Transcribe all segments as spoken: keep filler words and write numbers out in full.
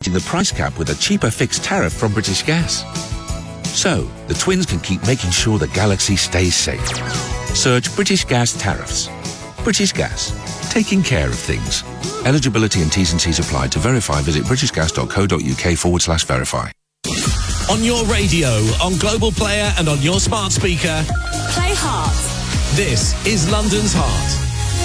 replacing the price cap with a cheaper fixed tariff from British Gas. So, the twins can keep making sure the galaxy stays safe. Search British Gas tariffs. British Gas, taking care of things. Eligibility and T's and C's apply. To verify, visit britishgas.co.uk forward slash verify. On your radio, on Global Player and on your smart speaker. Play Heart. This is London's Heart.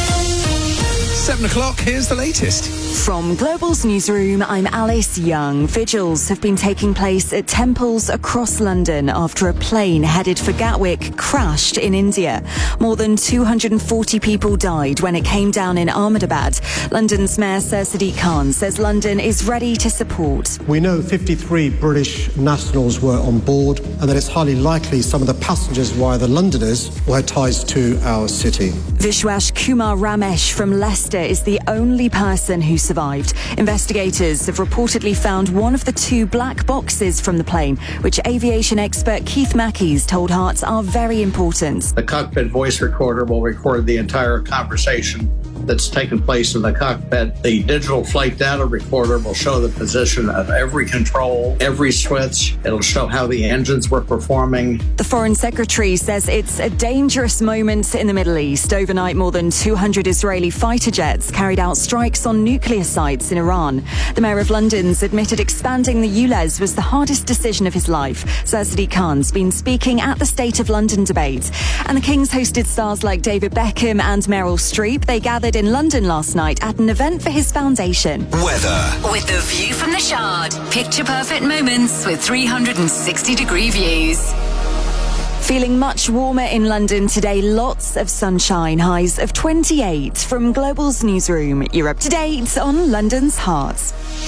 Seven o'clock, here's the latest. From Global's newsroom, I'm Alice Young. Vigils have been taking place at temples across London after a plane headed for Gatwick crashed in India. More than two hundred forty people died when it came down in Ahmedabad. London's Mayor Sir Sadiq Khan says London is ready to support. We know fifty-three British nationals were on board and that it's highly likely some of the passengers were either Londoners or had ties to our city. Vishwash Kumar Ramesh from Leicester is the only person who survived. Investigators have reportedly found one of the two black boxes from the plane, which aviation expert Keith Mackeys told Hearts are very important. The cockpit voice recorder will record the entire conversation that's taken place in the cockpit. The digital flight data recorder will show the position of every control, every switch. It'll show how the engines were performing. The Foreign Secretary says it's a dangerous moment in the Middle East. Overnight, more than two hundred Israeli fighter jets carried out strikes on nuclear sites in Iran. The Mayor of London's admitted expanding the U L E Z was the hardest decision of his life. Sir Sadiq Khan's been speaking at the State of London debate. And the Kings hosted stars like David Beckham and Meryl Streep. They gathered in London last night at an event for his foundation. Weather. With the view from the Shard. Picture perfect moments with three hundred sixty degree views. Feeling much warmer in London today. Lots of sunshine. Highs of twenty-eight. From Global's newsroom, you're up to date on London's Heart.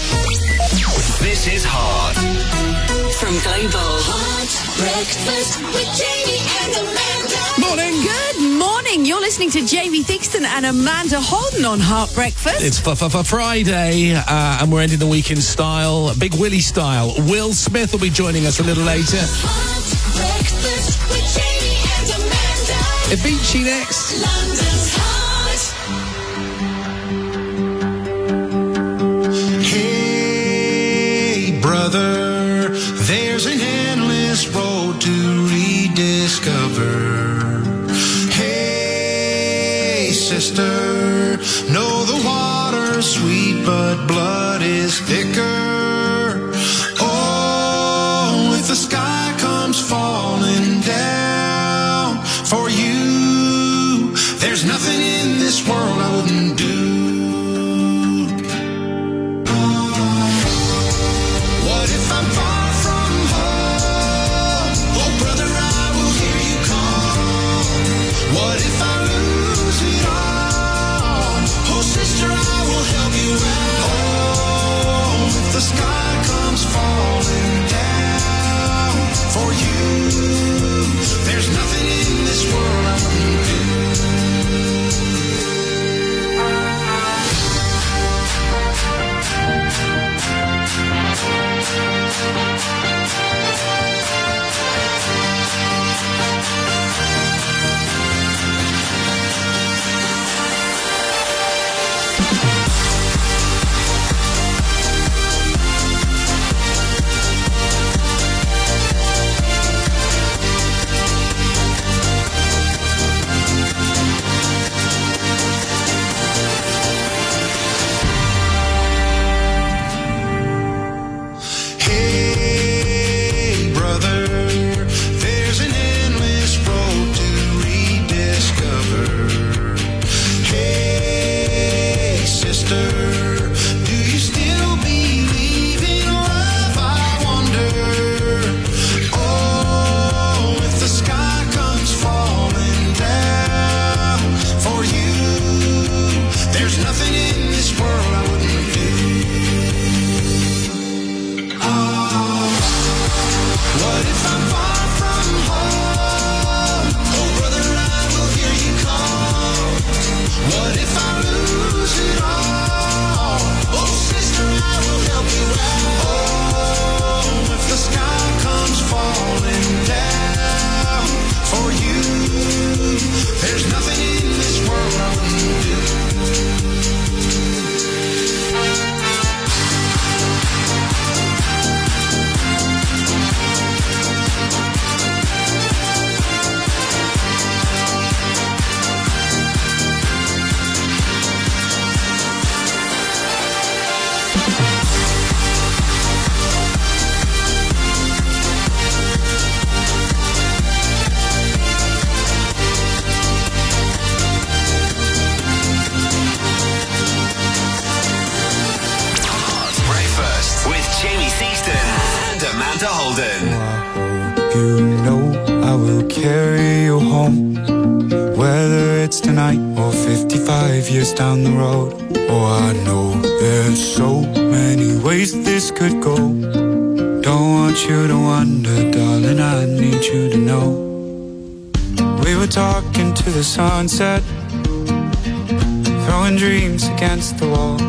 This is Heart. From Global. Heart Breakfast with Jamie and Amanda. Morning. Good morning. You're listening to Jamie Thixton and Amanda Holden on Heart Breakfast. It's for, for, for Friday, uh, and we're ending the week in style, Big Willie style. Will Smith will be joining us a little later. Heart Breakfast with Jamie and Amanda. Avicii next. London's Heart. Hey, brother, there's an endless road to rediscover. Sister, know the water's sweet, but blood is thicker. Oh, if the sky comes falling down for you, there's nothing in this world I wouldn't do. What if I'm far from home? Oh, brother, I will hear you call. What if I lose it all? Sister, I will help you out. Oh, if Amanda Holden. I hope you know I will carry you home, whether it's tonight or fifty-five years down the road. Oh, I know there's so many ways this could go. Don't want you to wonder, darling, I need you to know. We were talking to the sunset, throwing dreams against the wall.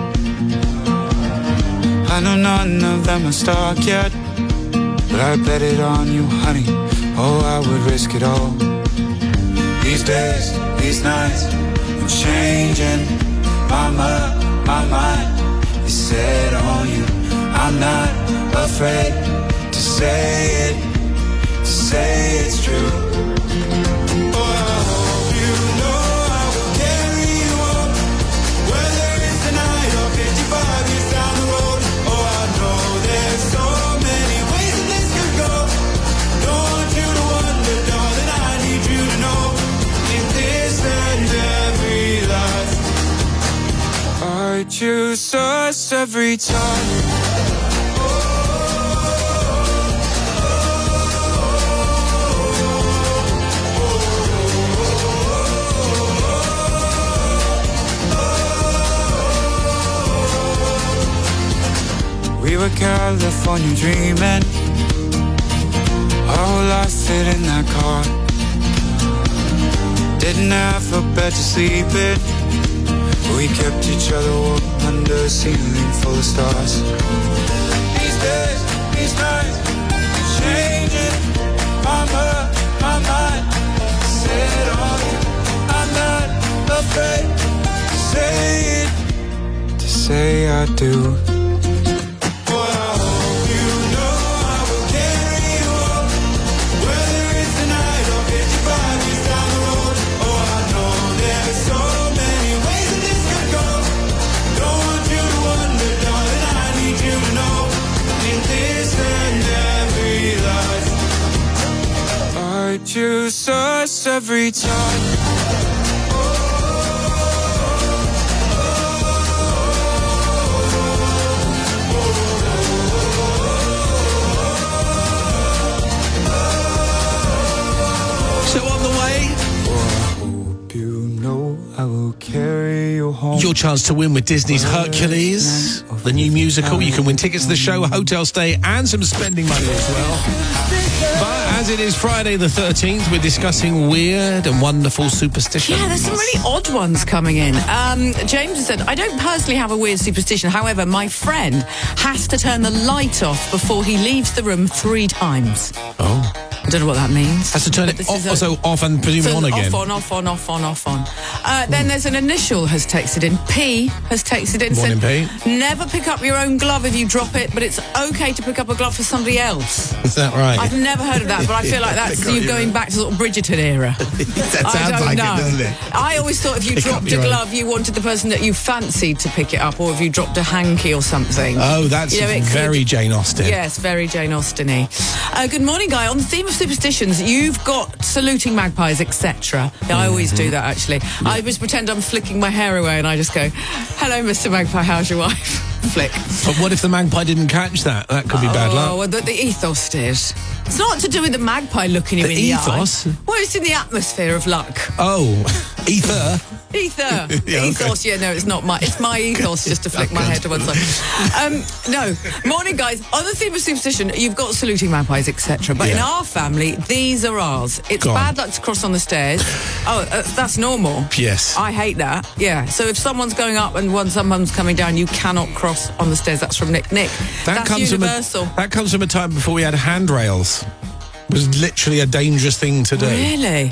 I know none of them are stuck yet, but I bet it on you, honey. Oh, I would risk it all. These days, these nights, I'm changing my mind, my mind is set on you. I'm not afraid to say it, to say it's true. I choose us every time. We were California dreaming, our whole life fit in that car. Didn't have a bed to sleep in, we kept each other warm under a ceiling full of stars. These days, these nights, changing my mind, my mind set on you. I'm not afraid to say it, to say I do. Choose us every time. So on the way, oh, I hope you know I will carry you home. Your chance to win with Disney's Hercules, the new musical. You can win tickets to the show, hotel stay, and some spending money as well. But as it is Friday the thirteenth, we're discussing weird and wonderful superstitions. Yeah, there's some really odd ones coming in. Um, James has said, I don't personally have a weird superstition. However, my friend has to turn the light off before he leaves the room three times. Oh. I don't know what that means. Has to turn it off, a, also off and presumably so on again. Off, on, off, on, off, on, off, on. Uh, then there's an initial has texted in. P has texted in. Morning, said, P. Never pick up your own glove if you drop it, but it's okay to pick up a glove for somebody else. Is that right? I've never heard of that, but I feel like that's you going back to sort of Bridgerton era. That I sounds don't like know. it, doesn't it? I always thought if you Pick up dropped a your own. glove, you wanted the person that you fancied to pick it up, or if you dropped a hanky or something. Oh, that's You know, it very could- Jane Austen. Yes, very Jane Austen-y. Uh, good morning, Guy. On the theme of superstitions, you've got saluting magpies, et cetera. Yeah, I always do that, actually. I just pretend I'm flicking my hair away and I just go, hello, Mister Magpie, how's your wife? Flick. But what if the magpie didn't catch that? That could be bad Oh, luck. well, the, the ethos did. It's not to do with the magpie looking you The in ethos? the eye. Well, it's in the atmosphere of luck. Oh, ether. Ether. Yeah, okay. Ethos, yeah, no, it's not my, it's my ethos just to flick my head to one side. Um, no. Morning, guys. On the theme of superstition, you've got saluting magpies, et cetera. But in Yeah. our family, these are ours. It's Go on. bad luck to cross on the stairs. Oh, uh, that's normal. Yes. I hate that. Yeah. So if someone's going up and one someone's coming down, you cannot cross on the stairs. That's from Nick. Nick. That that's comes universal. From a, that comes from a time before we had handrails. It was literally a dangerous thing to do. Really?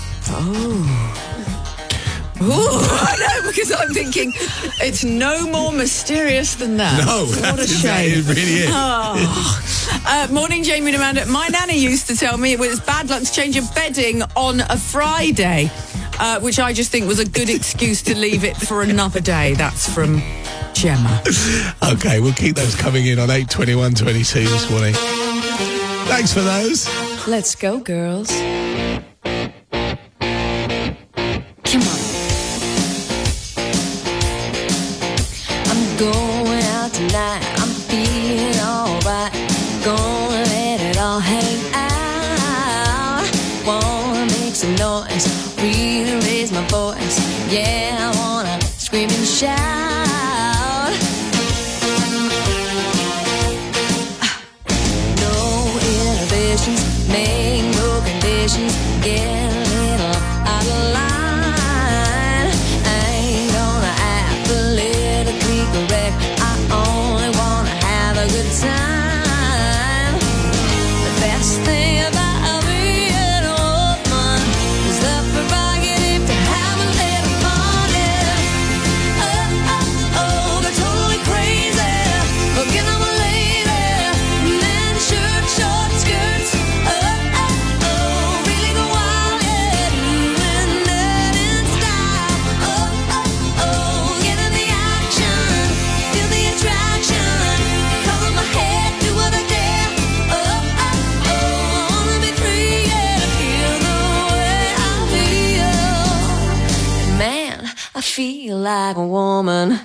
Oh. Ooh, I know, because I'm thinking it's no more mysterious than that. No, What a that is- shame. it really is. Oh. Uh, morning, Jamie and Amanda. My nanny used to tell me it was bad luck to change your bedding on a Friday, uh, which I just think was a good excuse to leave it for another day. That's from Gemma. Okay, we'll keep those coming in on eight twenty-one twenty-two this morning. Thanks for those. Let's go, girls. Come on. I'm going out tonight. I'm feeling alright. Gonna let Yeah, I wanna scream and shout. No inhibitions, make no conditions, get a little out of line. I ain't gonna act politically correct, I only wanna have a good time. The best thing about being a woman is the prerogative to have a little fun. Yeah. Oh, oh, oh, they're totally crazy. Forget I'm a lady. Men, shirt, short skirts. Oh, oh, oh, really go wild, yeah. Doing that in style. Oh, oh, oh, get in the action. Feel the attraction. Cover my head, do what I dare. Oh, oh, oh, I wanna be free, yeah. Feel the way I feel. Man, I feel like a woman.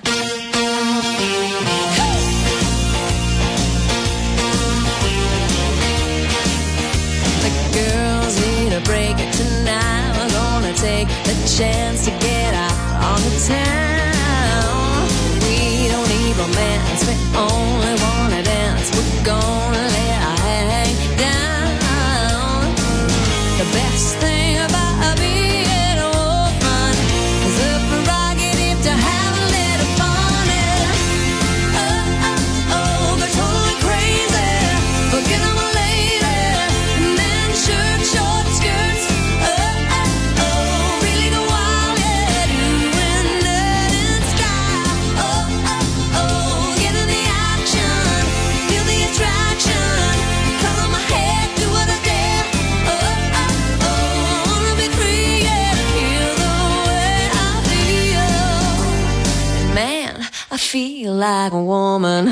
The girls need a break tonight. We're gonna take the chance to get out on the town. We don't need romance, we only wanna dance. We're gonna let our hang down. The best thing about being a woman is the prerogative to have a little fun. Yeah. Oh, oh, oh, they're totally crazy. Forget I'm a lady. Men, shirt, short skirts. Oh, oh, oh, really go wild, yeah. Doing that in style. Oh, oh, oh, get in the action. Feel the attraction. Cover my head, do what I dare. Oh, oh, oh, I wanna be free, yeah. Feel the way I feel. Man, I feel like a woman.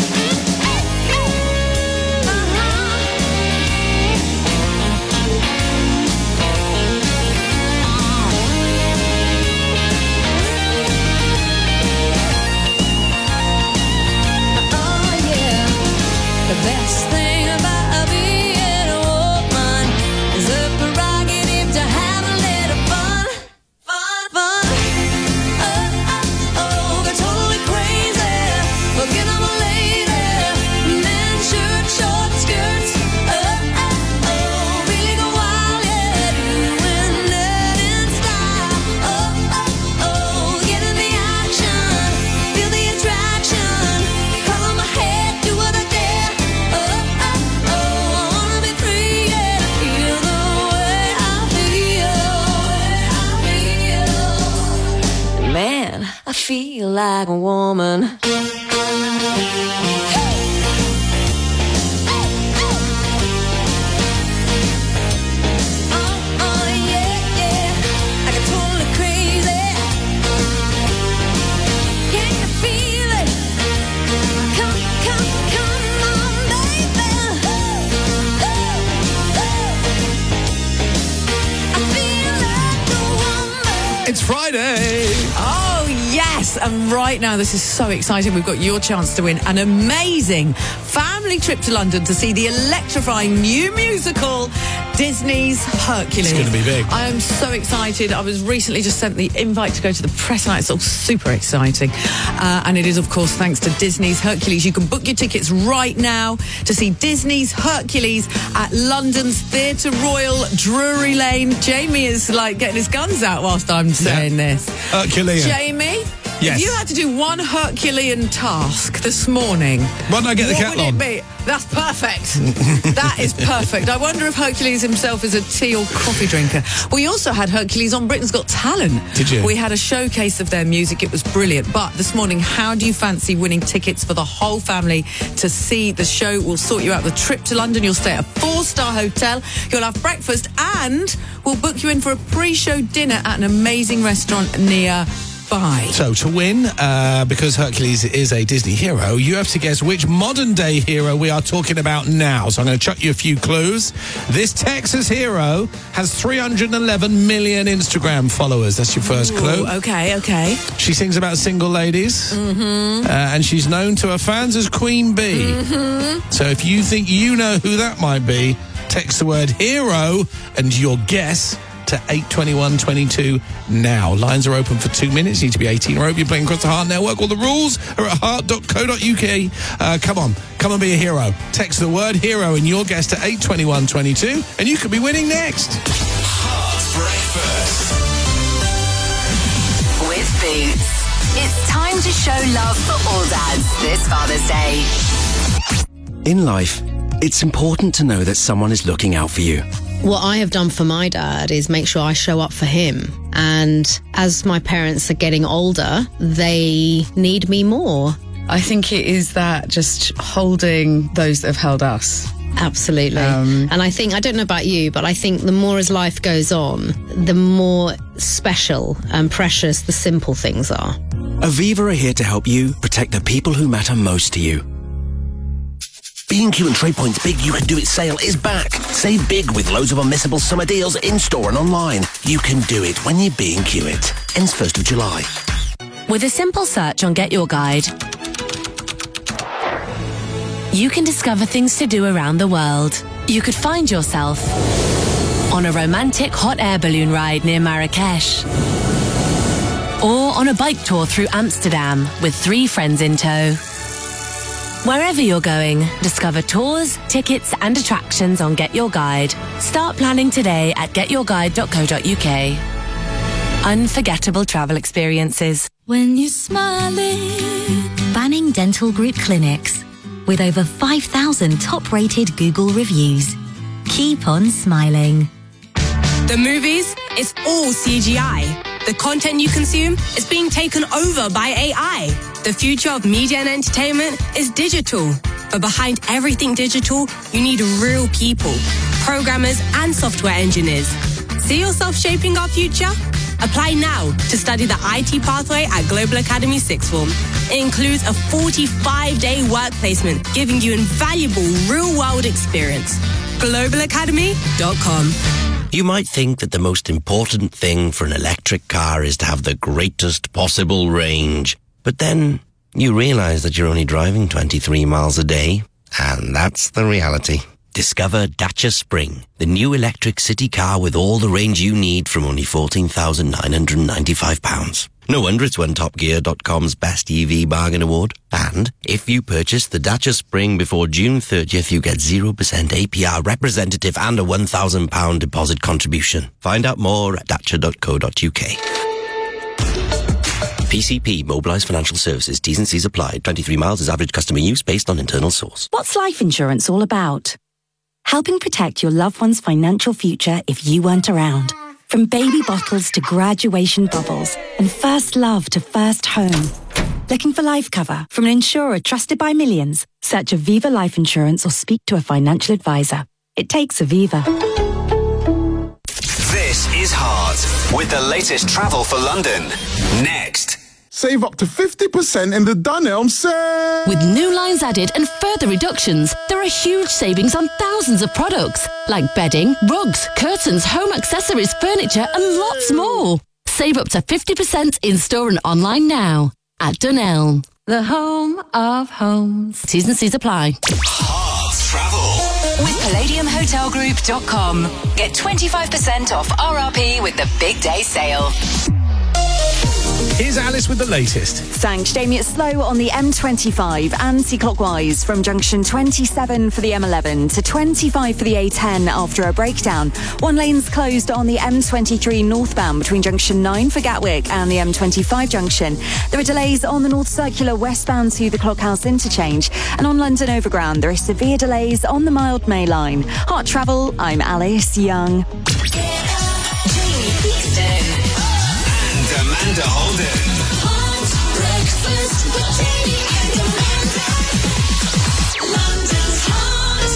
Oh yeah, the best thing about being a woman is the prerogative to have a little fun, fun, fun. Oh, oh, oh, they're totally crazy. Forget I'm a lady. Men, shirt, short skirts. Oh, oh, oh, really go wild, yeah. Doing that in style. Oh, oh, oh, get in the action. Feel the attraction. Cover my head, do what I dare. Oh, oh, oh, I wanna be free, yeah. Feel the way I feel. Man, I feel like a woman. Oh, oh, yeah, yeah. I get totally crazy. Can you feel it? Come, come, come on, baby. I feel like a woman. It's Friday. Oh, yes. And right now, this is so exciting. We've got your chance to win an amazing family trip to London to see the electrifying new musical, Disney's Hercules. It's gonna be big. I am so excited. I was recently just sent the invite to go to the press night. It's all super exciting. Uh, and it is, of course, thanks to Disney's Hercules. You can book your tickets right now to see Disney's Hercules at London's Theatre Royal, Drury Lane. Jamie is like getting his guns out whilst I'm saying this. Herculean. Jamie? Yes. If you had to do one Herculean task this morning, why don't I get the what would kettle on? it be? That's perfect. That is perfect. I wonder if Hercules himself is a tea or coffee drinker. We also had Hercules on Britain's Got Talent. Did you? We had a showcase of their music. It was brilliant. But this morning, how do you fancy winning tickets for the whole family to see the show? We'll sort you out the trip to London. You'll stay at a four-star hotel. You'll have breakfast and we'll book you in for a pre-show dinner at an amazing restaurant near Bye. So, to win, uh, because Hercules is a Disney hero, you have to guess which modern-day hero we are talking about now. So I'm going to chuck you a few clues. This Texas hero has three hundred eleven million Instagram followers. That's your first Ooh, clue. Okay, okay. She sings about single ladies. Mm-hmm. Uh, and she's known to her fans as Queen Bee. Mm-hmm. So if you think you know who that might be, text the word hero and your guess to eight twenty-one twenty-two now. Lines are open for two minutes. You need to be eighteen or over. You're playing across the Heart Network. All the rules are at heart dot co dot uk. Uh, come on, come and be a hero. Text the word hero and your guess to eight twenty-one twenty-two, and you could be winning next. Heart Breakfast with Boots. It's time to show love for all dads this Father's Day. In life, it's important to know that someone is looking out for you. What I have done for my dad is make sure I show up for him. And as my parents are getting older, they need me more. I think it is that just holding those that have held us. Absolutely. Um, and I think, I don't know about you, but I think the more as life goes on, the more special and precious the simple things are. Aviva are here to help you protect the people who matter most to you. B and Q and TradePoint's Big You Can Do It sale is back. Save big with loads of unmissable summer deals in-store and online. You can do it when you B and Q it. Ends first of July. With a simple search on Get Your Guide, you can discover things to do around the world. You could find yourself on a romantic hot air balloon ride near Marrakesh, or on a bike tour through Amsterdam with three friends in tow. Wherever you're going, discover tours, tickets and attractions on Get Your Guide. Start planning today at get your guide dot co dot uk. Unforgettable travel experiences. When you're smiling. Banning Dental Group Clinics. With over five thousand top-rated Google reviews. Keep on smiling. The movies, it's all C G I. The content you consume is being taken over by A I. The future of media and entertainment is digital. But behind everything digital, you need real people, programmers and software engineers. See yourself shaping our future? Apply now to study the I T pathway at Global Academy Sixth Form. It includes a forty-five day work placement, giving you invaluable real-world experience. global academy dot com. You might think that the most important thing for an electric car is to have the greatest possible range. But then you realize that you're only driving twenty-three miles a day. And that's the reality. Discover Dacia Spring, the new electric city car with all the range you need from only fourteen thousand nine hundred ninety-five pounds. No wonder it's won Top Gear dot com's Best E V Bargain Award. And if you purchase the Dacia Spring before June thirtieth, you get zero percent A P R representative and a one thousand pounds deposit contribution. Find out more at dacia dot co dot uk. P C P, Mobilised Financial Services, T's and C's applied. twenty-three miles is average customer use based on internal source. What's life insurance all about? Helping protect your loved one's financial future if you weren't around. From baby bottles to graduation bubbles and first love to first home. Looking for life cover from an insurer trusted by millions? Search Aviva Life Insurance or speak to a financial advisor. It takes Aviva. This is Heart with the latest travel for London. Next. Save up to fifty percent in the Dunelm sale. With new lines added and further reductions, there are huge savings on thousands of products, like bedding, rugs, curtains, home accessories, furniture, and lots more. Save up to fifty percent in-store and online now at Dunelm, the home of homes. T's and C's apply. Heart Travel with palladium hotel group dot com. Get twenty-five percent off R R P with the big day sale. Here's Alice with the latest. Thanks, Jamie. It's slow on the M twenty-five anti-clockwise from junction twenty-seven for the M eleven to twenty-five for the A ten after a breakdown. One lane's closed on the M twenty-three northbound between junction nine for Gatwick and the M twenty-five junction. There are delays on the North Circular westbound to the Clockhouse interchange. And on London Overground, there are severe delays on the Mildmay line. Heart Travel, I'm Alice Young. Jamie Easton. Amanda Holden. Hot breakfast with Jamie and Amanda. London's Hot.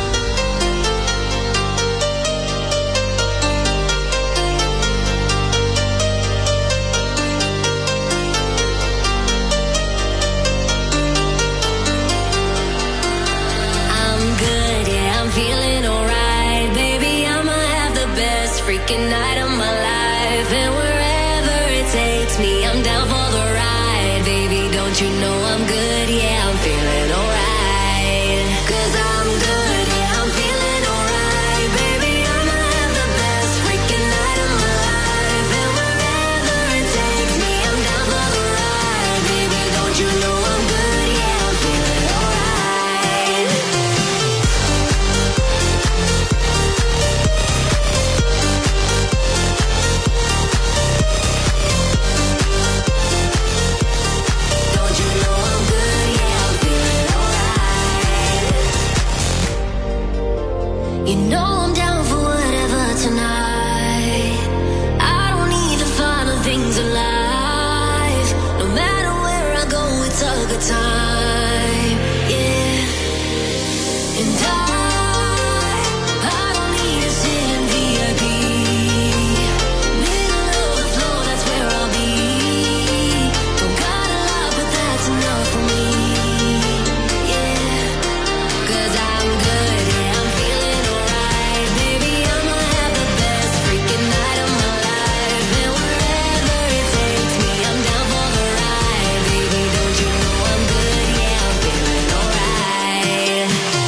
I'm good, yeah, I'm feeling alright. Baby, I'ma have the best freaking night of my life. And we're takes me, I'm down for the ride. Baby, don't you know I'm good? Yeah, I'm feeling alright. Cause I'm good, yeah, I'm feeling alright. Baby, I'ma have the best freaking night of You know I'm down for whatever tonight. I don't need the final things in life. No matter where I go, it's a good time. Yeah. And I, I don't need to sit in V I P. Middle of the floor, that's where I'll be. Don't got a lot, but that's enough for me. Yeah. 'Cause I'm good, yeah, I'm feeling alright. Baby, I'ma have the best freaking night of my life. And wherever it takes me, I'm down for the ride. Baby, don't you know I'm good, yeah, I'm feeling alright.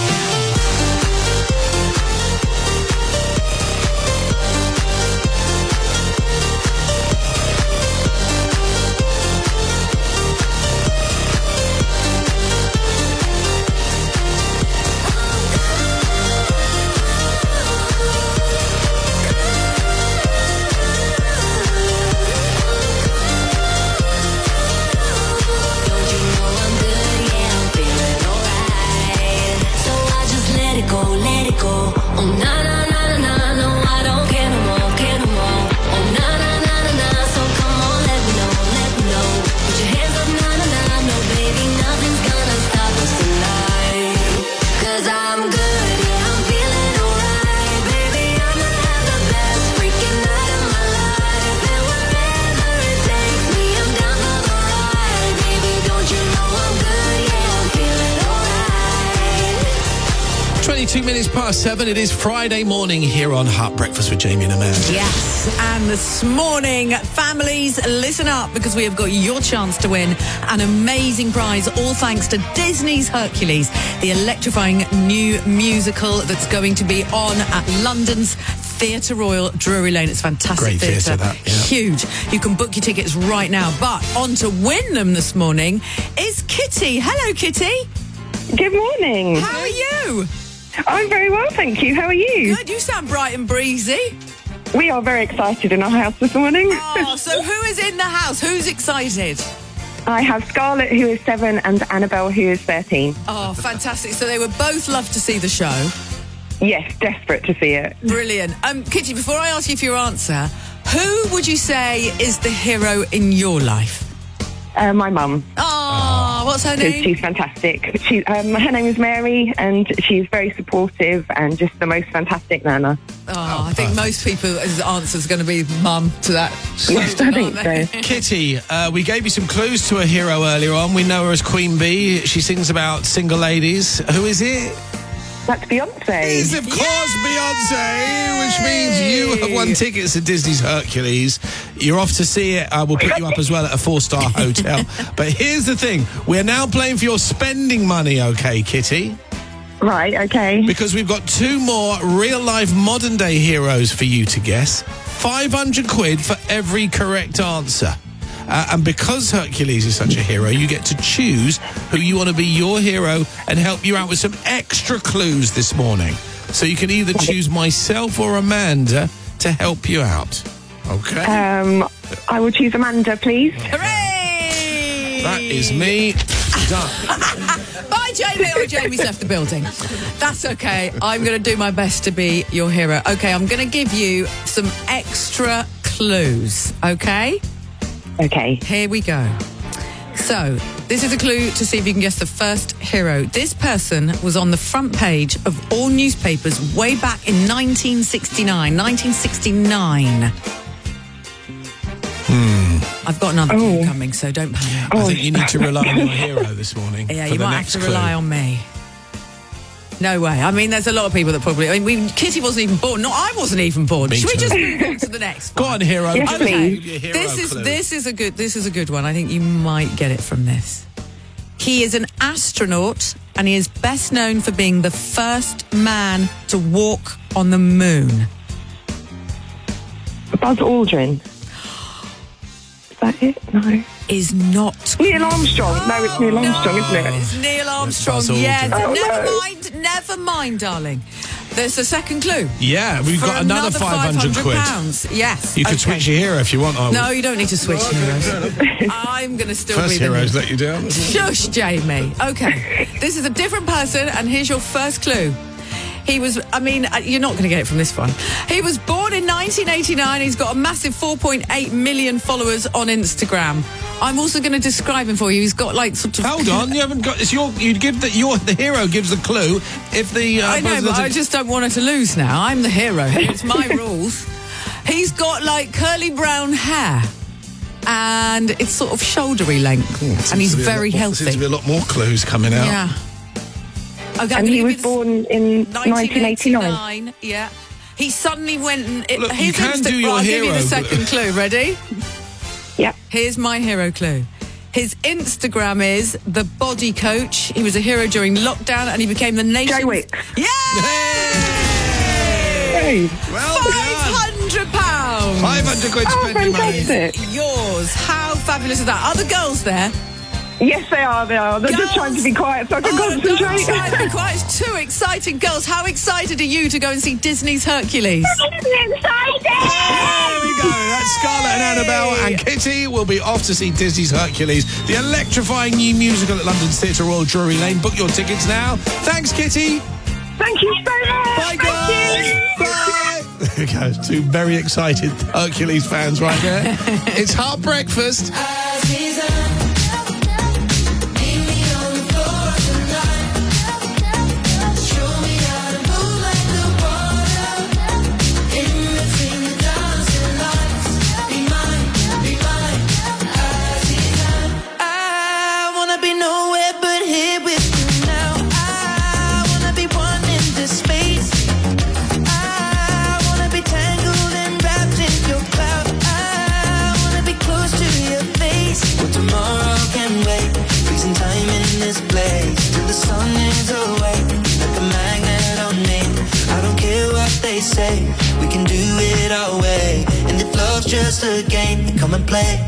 Don't you know I'm good, yeah, I'm feeling alright. So I just let it go, let it go. Oh na na na na na, no I don't care no more, care no more. Oh na na na na na, so come on, let me know, let me know. Put your hands up, na na na, no baby, nothing's gonna stop us tonight. 'Cause I'm good, yeah, I'm feeling alright. Baby, I'ma have the best freaking night of my life. And wherever it takes me, I'm down for the ride. Baby, don't you know I'm good, yeah, I'm feeling alright. twenty-two minutes past seven. It is Friday morning here on Heart Breakfast with Jamie and Amanda. Yes, and this morning, families, listen up because we have got your chance to win an amazing prize, all thanks to Disney's Hercules, the electrifying new musical that's going to be on at London's Theatre Royal, Drury Lane. It's fantastic Great theatre, that, yeah. Huge. You can book your tickets right now. But on to win them this morning is Kitty. Hello, Kitty. Good morning. How are you? I'm very well, thank you. How are you? Good. You sound bright and breezy. We are very excited in our house this morning. Oh, so who is in the house? Who's excited? I have Scarlett, who is seven, and Annabelle, who is thirteen. Oh, fantastic. So they would both love to see the show. Yes, desperate to see it. Brilliant. Um, Kitty, before I ask you for your answer, who would you say is the hero in your life? Uh, my mum. Oh, what's her 'Cause name? she's fantastic. She, um, her name is Mary, and she's very supportive and just the most fantastic nana. Oh, I think most people's answer is going to be mum to that. Yes, I think so. Kitty, uh, we gave you some clues to a hero earlier on. We know her as Queen Bee. She sings about single ladies. Who is it? That's Beyonce. It's of course Beyonce, which means you have won tickets to Disney's Hercules. You're off to see it. I will put you up as well at a four-star hotel. But here's the thing. We're now playing for your spending money, okay, Kitty? Right, okay. Because we've got two more real-life modern-day heroes for you to guess. five hundred quid for every correct answer. Uh, and because Hercules is such a hero, you get to choose who you want to be your hero and help you out with some extra clues this morning. So you can either choose myself or Amanda to help you out. Okay? Um, I will choose Amanda, please. Hooray! That is me. Done. Bye, Jamie. Oh, Jamie's left the building. That's okay. I'm going to do my best to be your hero. Okay, I'm going to give you some extra clues. Okay? Okay. Here we go. So, this is a clue to see if you can guess the first hero. This person was on the front page of all newspapers way back in nineteen sixty-nine. nineteen sixty-nine. Hmm. I've got another clue coming, so don't panic. I think you need to rely on your hero this morning. Yeah, for you the might have next to clue. rely on me. No way. I mean, there's a lot of people that probably... I mean, we, Kitty wasn't even born. No, I wasn't even born. Me Should we too. just move on to the next one? Go on, hero. Yes, Okay. please. Give you a hero This is clue. this is a good this is a good one. I think you might get it from this. He is an astronaut and he is best known for being the first man to walk on the moon. Buzz Aldrin. Is that it? No. Is not Neil Armstrong. No, it's Neil Armstrong, isn't it? It's Neil Armstrong. Buzz Aldrin. Yes. Oh, never no. mind. Never mind, darling. There's a second clue. Yeah, we've For got another five hundred quid. pounds. Yes. You could okay. switch your hero if you want. I would. No, you don't need to switch heroes. I'm going to still First be the heroes let you down. Shush, Jamie. Okay, this is a different person, and here's your first clue. He was, I mean, uh, you're not going to get it from this one. He was born in nineteen eighty-nine. He's got a massive four point eight million followers on Instagram. I'm also going to describe him for you. He's got like sort of... Hold on, you haven't got... It's your... You'd give the... Your, the hero gives the clue if the... Uh, I know, but I just don't want her to lose now. I'm the hero here. It's my rules. He's got like curly brown hair. And it's sort of shouldery length. Ooh, and he's very more, healthy. Seems to be a lot more clues coming out. Yeah. Okay, and he was born in nineteen eighty-nine. Yeah. He suddenly went and... It, Look, you his can Insta- do your well, I'll hero. give you the second clue. Ready? Yeah. Here's my hero clue. His Instagram is The Body Coach. He was a hero during lockdown and he became the nation's... Jay Wick. Yeah! Hey! Well five hundred pounds! five hundred quid Oh, spending money. fantastic. Yours. How fabulous is that? Are the girls there? Yes, they are, they are. They're Girls. just trying to be quiet so I can Oh, concentrate. don't try and be quiet. It's too exciting. Girls, how excited are you to go and see Disney's Hercules? excited! There we go. That's Scarlett and Annabelle, and Kitty will be off to see Disney's Hercules, the electrifying new musical at London's Theatre Royal Drury Lane. Book your tickets now. Thanks, Kitty. Thank you so much! Bye, guys. Bye. There we go. Two very excited Hercules fans right there. It's Heart Breakfast. Say we can do it our way, and if love's just a game, then come and play.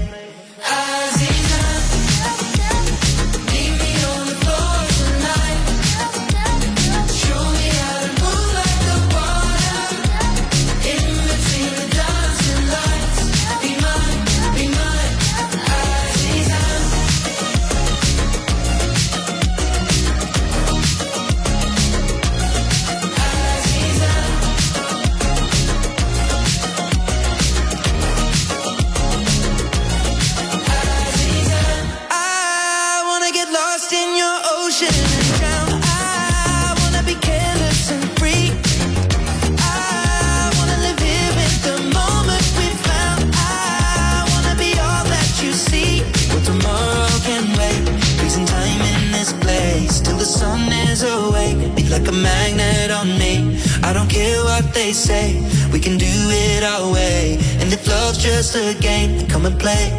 Like a magnet on me. I don't care what they say, we can do it our way. And if love's just a game, then come and play.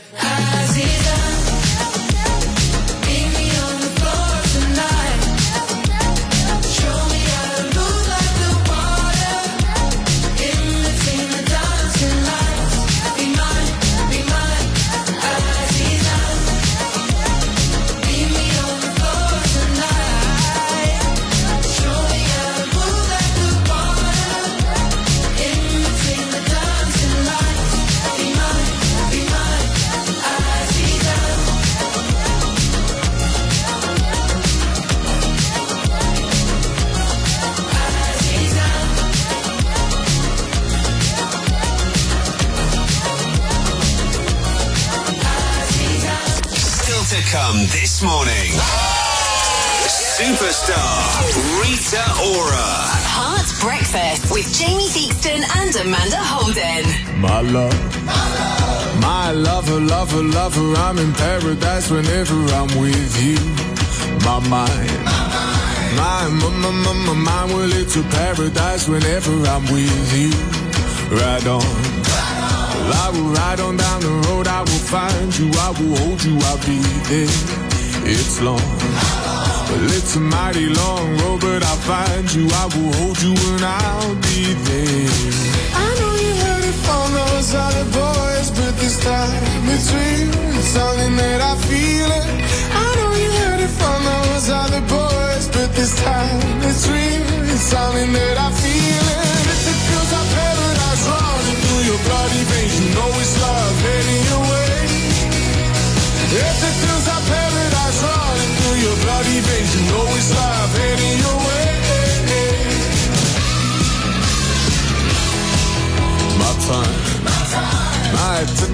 Come this morning. Superstar Rita Ora. Heart Breakfast with Jamie Theakston and Amanda Holden. My love, my lover, lover, lover, I'm in paradise whenever I'm with you. My mind, my, my, my, my, my mind, well, it's a paradise whenever I'm with you. Ride on. I will ride on down the road, I will find you, I will hold you, I'll be there. It's long, well, it's a mighty long road, but I'll find you, I will hold you, and I'll be there. I know you heard it from those other boys, but this time it's real, it's something that I feel it. I know you heard it from those other boys, but this time it's real, it's something that I feel it. If it feels like paradise running through your bloody veins, you know it's love heading your way. If it feels like paradise running through your bloody veins, you know it's love heading your way.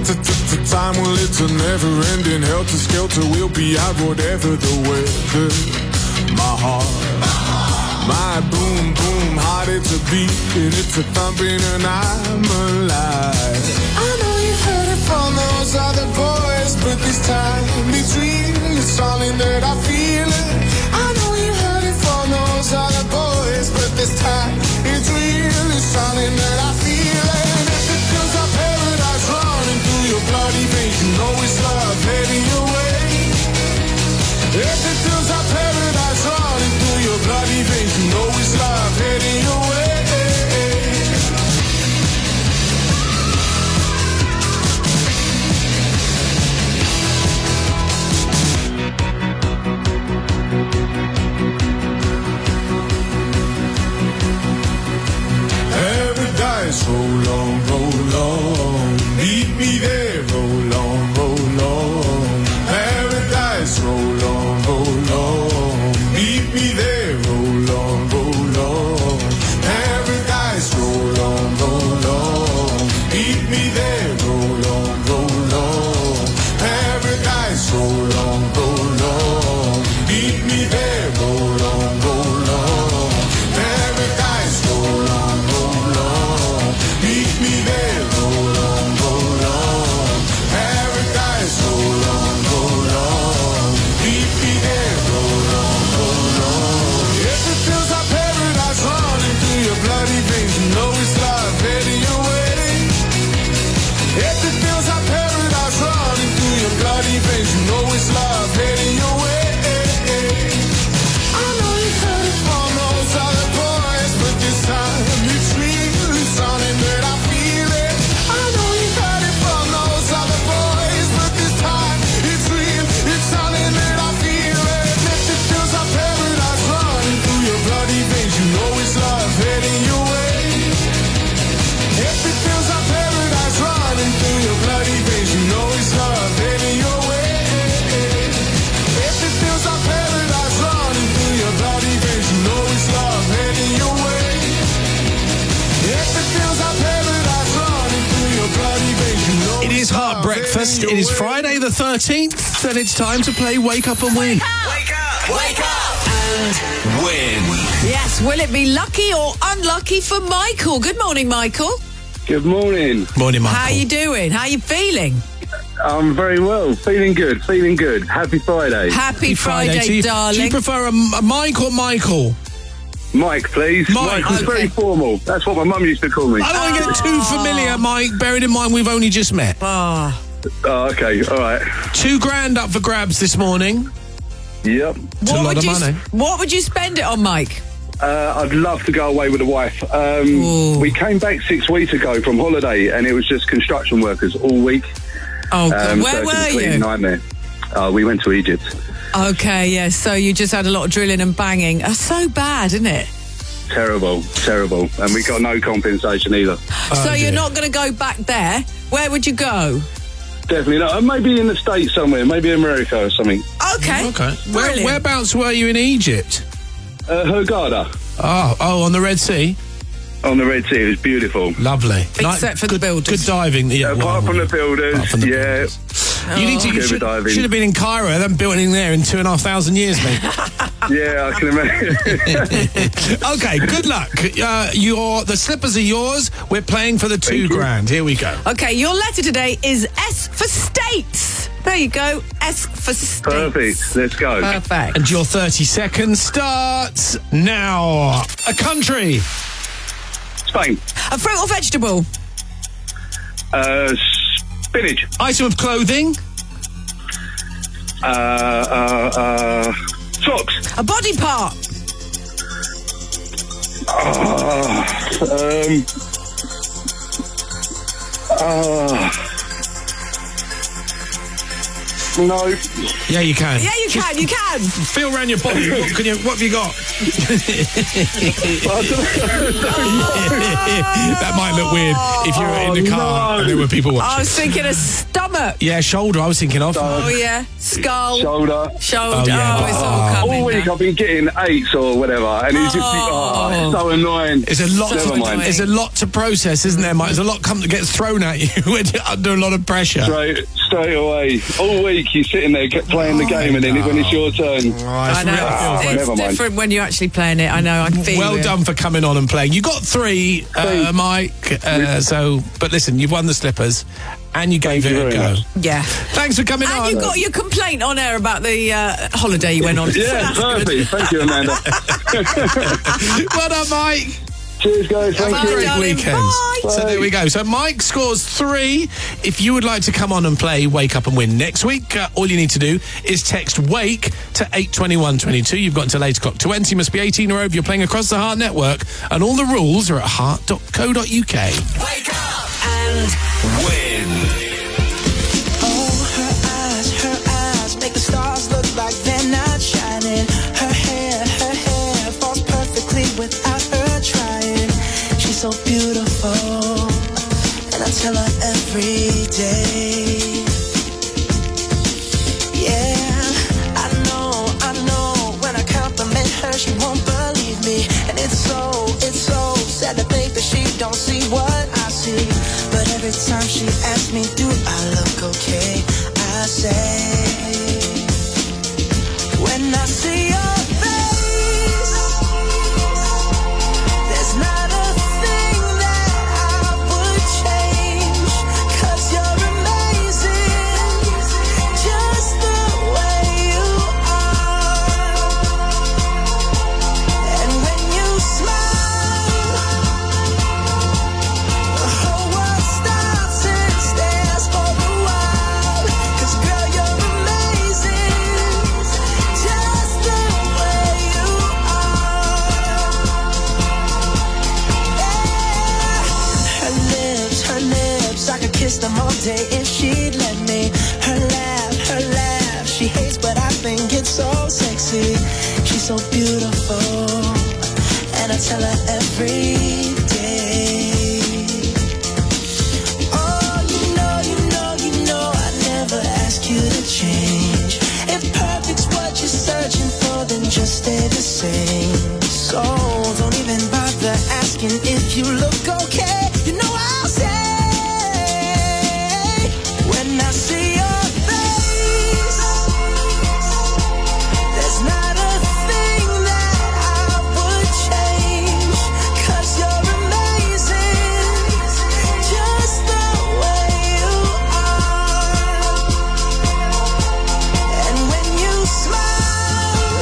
Time, well, it's a never-ending helter-skelter. We'll be out whatever the weather. My heart, my boom, boom, heart, it's a beat, and it's a thumping, and I'm alive. I know you heard it from those other boys, but this time between it's something that I feel it. I know you heard it from those other boys, but this time it's real, it's something that I feel it. And if it feels like paradise running through your bloody veins, you know it's love heading your way. If it feels like paradise running through your bloody veins, you know it's love heading your way. Paradise, roll on, roll on, meet me there, roll on, roll on. Paradise, roll on, roll on, meet me there, roll on, roll on. Paradise, roll on, roll on, meet me there, roll on, roll on. Paradise, roll on, roll on, meet me there, roll on, roll on. Paradise, roll on, roll on, meet me there, roll on, roll on. Paradise, roll on, roll on, meet me there, roll on, roll on. If it feels like paradise running through your bloody veins, you know it's love heading your way. If it feels like paradise running through your bloody veins, you know it's love heading your way. I know you heard it from those other boys, but this time it's real, it's something that I feel it. I know you heard it from those other boys, but this time it's real, it's something that I feel it. If it feels like paradise running through your bloody veins, you know it's love heading your way. If it feels like paradise running through your bloody veins, you know it's love heading your way. If it feels like paradise running through your bloody veins, you know it's love heading your way. If it feels like paradise running through your bloody veins, you know It is Heart Breakfast. It is Friday the thirteenth, and it's time to play Wake Up and Win. Wake up! Wake up! And win. Yes, will it be lucky or unlucky for Michael? Good morning, Michael. Good morning. Morning, Michael. How you doing? How you feeling? I'm very well. Feeling good. Feeling good. Happy Friday. Happy Friday, Do you, darling. do you prefer a, a Mike or Michael? Mike, please. Mike. Mike was Okay. very formal. That's what my mum used to call me. I don't want to get too familiar, Mike, bearing in mind we've only just met. Oh. Oh, okay. All right. Two grand up for grabs this morning. Yep. It's a What lot would of you money. What would you spend it on, Mike? Uh, I'd love to go away with the wife. Um, we came back six weeks ago from holiday, and it was just construction workers all week. Oh, God. Um, Where so it's a were complete you? Nightmare. Uh, we went to Egypt. Okay, yes. So you just had a lot of drilling and banging. That's so bad, isn't it? Terrible, terrible, and we got no compensation either. so you're not going to go back there. Where would you go? Definitely not. Uh, maybe in the States somewhere. Maybe America or something. Okay. Okay. Where, whereabouts were you in Egypt? Uh, Hurghada. Oh, oh, on the Red Sea? On the Red Sea. It was beautiful. Lovely. Except for the builders. Good diving. Yeah, Apart well, from the builders, apart from the yeah. You need to. You Scuba should, diving. should have been in Cairo. They haven't built anything there in two and a half thousand years, mate. Yeah, I can imagine. Okay, good luck. Uh, your the slippers are yours. We're playing for the two grand. Here we go. Okay, your letter today is S for States. There you go. S for States. Perfect. Let's go. Perfect. And your thirty seconds starts now. A country. Spain. A fruit or vegetable? Uh, spinach. Item of clothing. Uh, uh, uh, socks. A body part? Uh, um, uh, No. Yeah, you can. Yeah, you can, you can. Feel around your body. What, can you, what have you got? That might look weird if you're in the car no. and there were people watching. I was thinking a stomach. Yeah, shoulder, I was thinking of. Oh, yeah. Skull. Shoulder. Shoulder. Oh, yeah, Oh, it's all oh. coming All week now. I've been getting eights or whatever, and it's just oh, it's so annoying. It's a lot. Never To, mind. there's a lot to process, isn't there, Mike? There's a lot come that gets thrown at you when you're under a lot of pressure. Straight, straight away. All week you're sitting there get playing the game, and then when it's your turn, I know. Ah, it's never mind. different when you're actually playing it. I know. I can feel Well you. done for coming on and playing. You got three, uh, Mike. Uh, so, but listen, you've won the slippers, and you gave Thank it you a very go. much. Yeah. Thanks for coming and on. you got your complaint on air about the uh, holiday you went on. Yeah, So that's good. perfect. Thank you, Amanda. Well done, Mike. Cheers, guys. Thank Have a you. great darling. weekend. Bye. So there we go. So Mike scores three. If you would like to come on and play Wake Up and Win next week, uh, all you need to do is text WAKE to eight twenty-one twenty-two. You've got until eight o'clock twenty. You must be eighteen or over. You're playing across the Heart Network, and all the rules are at heart dot co dot uk. Wake up and win. Oh, her eyes, her eyes make the stars look like they're not shining. Her hair, her hair falls perfectly without her trying. She's so beautiful, and I tell her every day. Yeah, I know, I know. When I compliment her, she won't believe me, and it's so, it's so sad to think that she don't see what I see. But every time she asks me, do I look okay? I say, when I see your face, there's not a thing that I would change, 'cause you're amazing, just the way you are. And when you smile, the whole world stops and stares for a while. 'Cause girl, you're amazing, just the way you are. Yeah. Her lips, her lips, I could kiss them all day if she'd let me. Her laugh, her laugh, she hates but I think it's so sexy. She's so beautiful, and I tell her every day. Oh, you know, you know, you know, I never ask you to change. If perfect's what you're searching for, then just stay the same. So don't even bother asking if you look okay. You know I'll say, when I see your face, there's not a thing that I would change, 'cause you're amazing, just the way you are. And when you smile,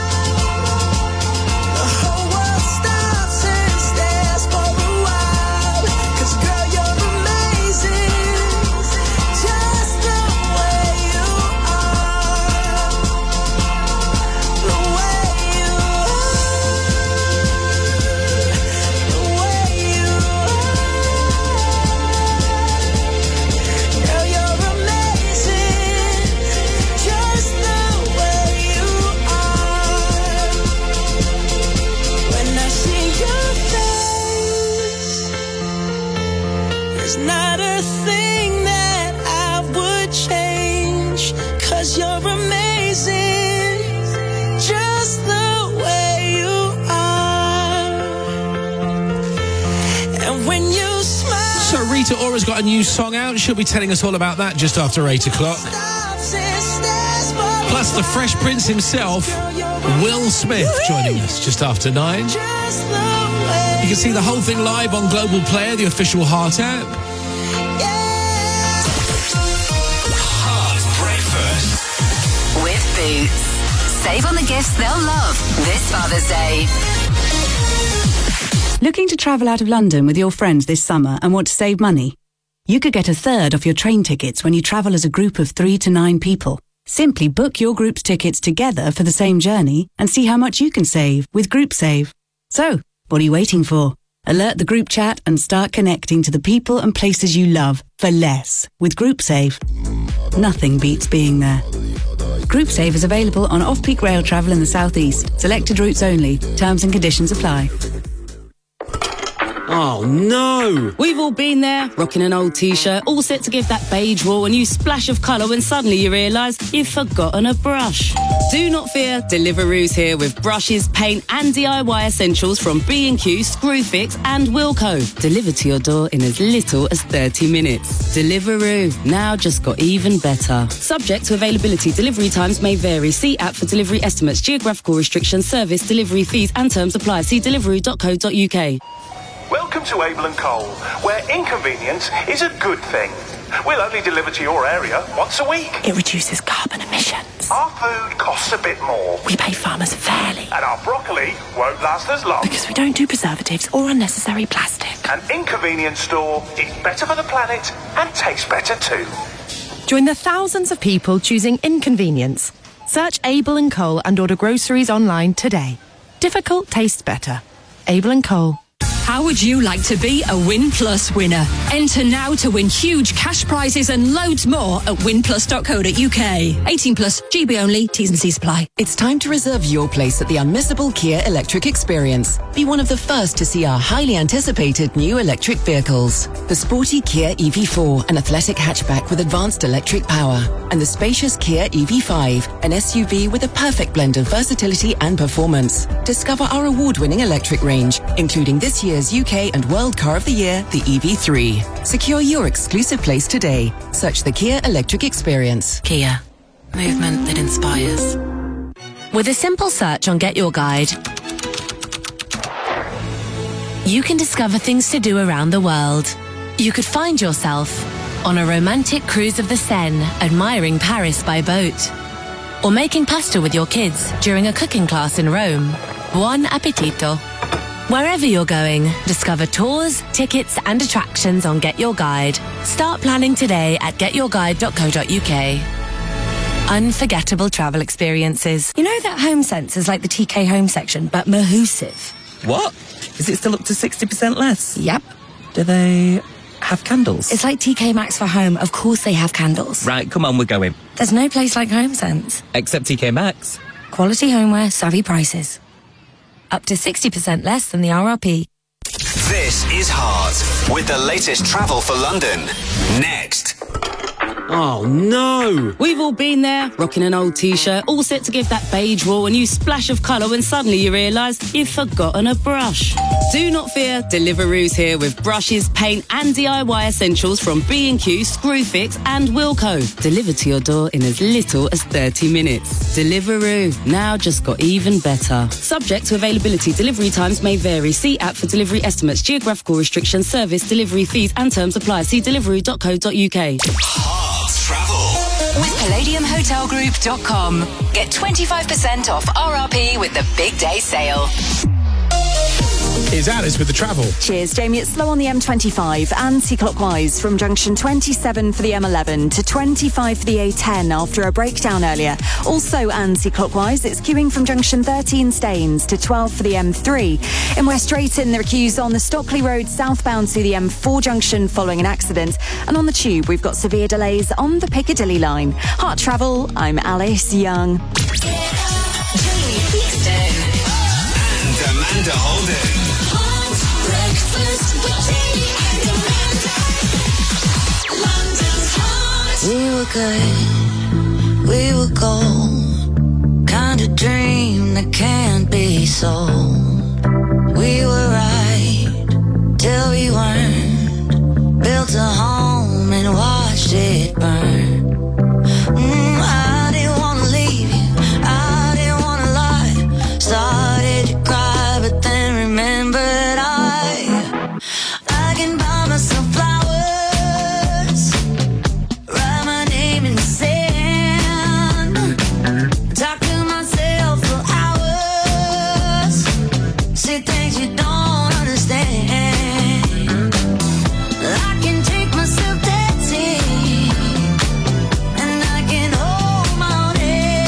the whole world stops and stares for a while. 'Cause girl, you're amazing, just the way you are. The way you are. The way you are. Girl, you're amazing, just the way you are. When I see your face, there's not a thing that I would change, 'cause you're amazing, just the way you are. And when you smile, So Rita Ora's got a new song out. She'll be telling us all about that just after eight o'clock. Plus the Fresh Prince himself, Will Smith, joining us just after nine. You can see the whole thing live on Global Player, the official Heart app. Heart Breakfast. With Boots. Save on the gifts they'll love this Father's Day. Looking to travel out of London with your friends this summer and want to save money? You could get a third off your train tickets when you travel as a group of three to nine people. Simply book your group's tickets together for the same journey and see how much you can save with GroupSave. So, what are you waiting for? Alert the group chat and start connecting to the people and places you love for less with GroupSave. Nothing beats being there. GroupSave is available on off-peak rail travel in the southeast. Selected routes only. Terms and conditions apply. Oh no! We've all been there, rocking an old t-shirt, all set to give that beige wall a new splash of colour when suddenly you realise you've forgotten a brush. Do not fear, Deliveroo's here with brushes, paint and D I Y essentials from B and Q, Screwfix and Wilko. Delivered to your door in as little as thirty minutes. Deliveroo, now just got even better. Subject to availability, delivery times may vary. See app for delivery estimates, geographical restrictions, service, delivery fees and terms apply. See deliveroo dot co dot uk. Welcome to Abel and Cole, where inconvenience is a good thing. We'll only deliver to your area once a week. It reduces carbon emissions. Our food costs a bit more. We pay farmers fairly. And our broccoli won't last as long. Because we don't do preservatives or unnecessary plastic. An inconvenience store is better for the planet and tastes better too. Join the thousands of people choosing inconvenience. Search Abel and Cole and order groceries online today. Difficult tastes better. Abel and Cole. How would you like to be a Win Plus winner? Enter now to win huge cash prizes and loads more at win plus dot co dot uk. eighteen plus, G B only, T's and C's apply. It's time to reserve your place at the unmissable Kia Electric Experience. Be one of the first to see our highly anticipated new electric vehicles. The sporty Kia E V four, an athletic hatchback with advanced electric power. And the spacious Kia E V five, an S U V with a perfect blend of versatility and performance. Discover our award-winning electric range, including this year's U K and World Car of the Year, the E V three. Secure your exclusive place today. Search the Kia Electric Experience. Kia. Movement that inspires. With a simple search on Get Your Guide, you can discover things to do around the world. You could find yourself on a romantic cruise of the Seine, admiring Paris by boat. Or making pasta with your kids during a cooking class in Rome. Buon appetito. Wherever you're going, discover tours, tickets and attractions on Get Your Guide. Start planning today at get your guide dot co dot uk. Unforgettable travel experiences. You know that HomeSense is like the T K Home section, but Mahusive? What? Is it still up to sixty percent less? Yep. Do they have candles? It's like T K Maxx for home. Of course they have candles. Right, come on, we're going. There's no place like HomeSense. Except T K Maxx. Quality homeware, savvy prices. Up to sixty percent less than the R R P. This is Heart, with the latest travel for London. Next. Oh no! We've all been there, rocking an old t-shirt, all set to give that beige wall a new splash of colour when suddenly you realise you've forgotten a brush. Do not fear, Deliveroo's here with brushes, paint and D I Y essentials from B and Q, Screwfix and Wilko. Delivered to your door in as little as thirty minutes. Deliveroo, now just got even better. Subject to availability, delivery times may vary. See app for delivery estimates, geographical restrictions, service, delivery fees and terms apply. See deliveroo dot co dot uk. Travel with palladium hotel group dot com. Get twenty-five percent off R R P with the big day sale. Here's Alice with the travel. Cheers, Jamie. It's slow on the M twenty-five, anti-clockwise from junction twenty-seven for the M eleven to twenty-five for the A ten after a breakdown earlier. Also anti-clockwise, it's queuing from junction thirteen Staines to twelve for the M three. In West Drayton, there are queues on the Stockley Road southbound to the M four junction following an accident. And on the tube, we've got severe delays on the Piccadilly line. Heart Travel, I'm Alice Young. Jamie Beeston And Amanda Holden. We were good, we were gold, kind of dream that can't be sold. We were right till we weren't, built a home and watched it burn. Mm, I didn't want to leave you, I didn't want to lie, started to cry but then remembered I, I can buy myself flowers.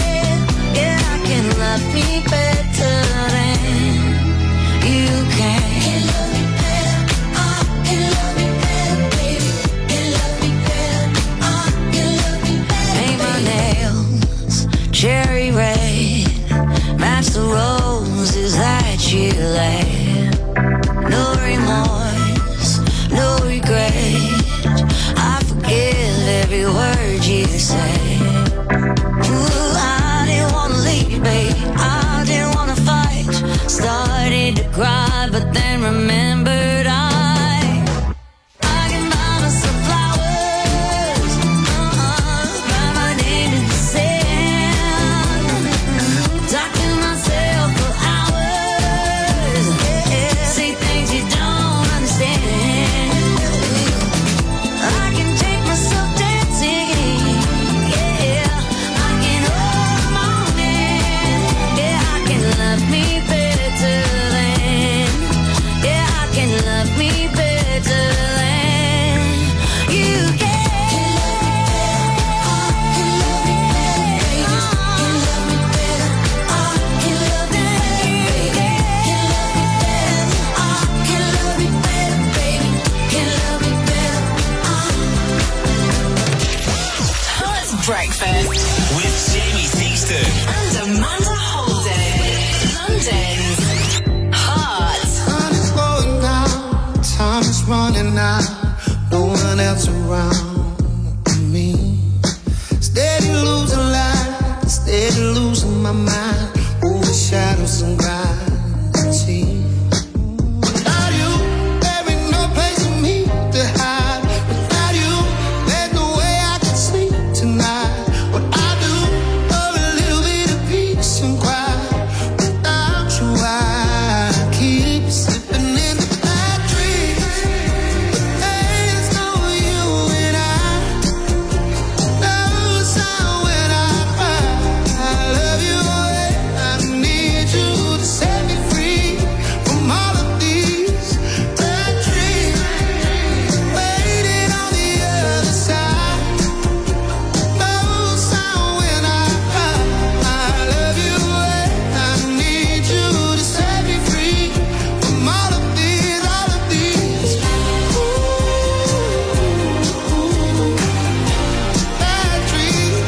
You can say. Ooh, I didn't wanna leave, babe. I didn't wanna fight. Started to cry, but then remembered I. I can buy myself flowers. Uh-uh, write my name in the sand. Talk to myself for hours. Yeah, say things you don't understand. I can take myself dancing. Yeah, I can hold my own hand. Yeah, I can love me better than. Yeah, I can love me better than you can. Hot breakfast With Jamie Theakston. and Amanda Holden. London's Hot. Time is going down, time is running out, no one else around me. Steady losing light, steady losing my mind, over shadows and gravity. Without you, there ain't no place for me to hide. Without you, there's no way I can sleep tonight. What I do for a little bit of peace and quiet. Without you, I keep slipping into bad dreams. But there's no you and I. No sound when I cry. I love you and I need you to set me free from all of these bad dreams. Waiting on the other side. No sound when I cry. I love you and I need you to set me free from all of these, all of these. Ooh, bad dreams.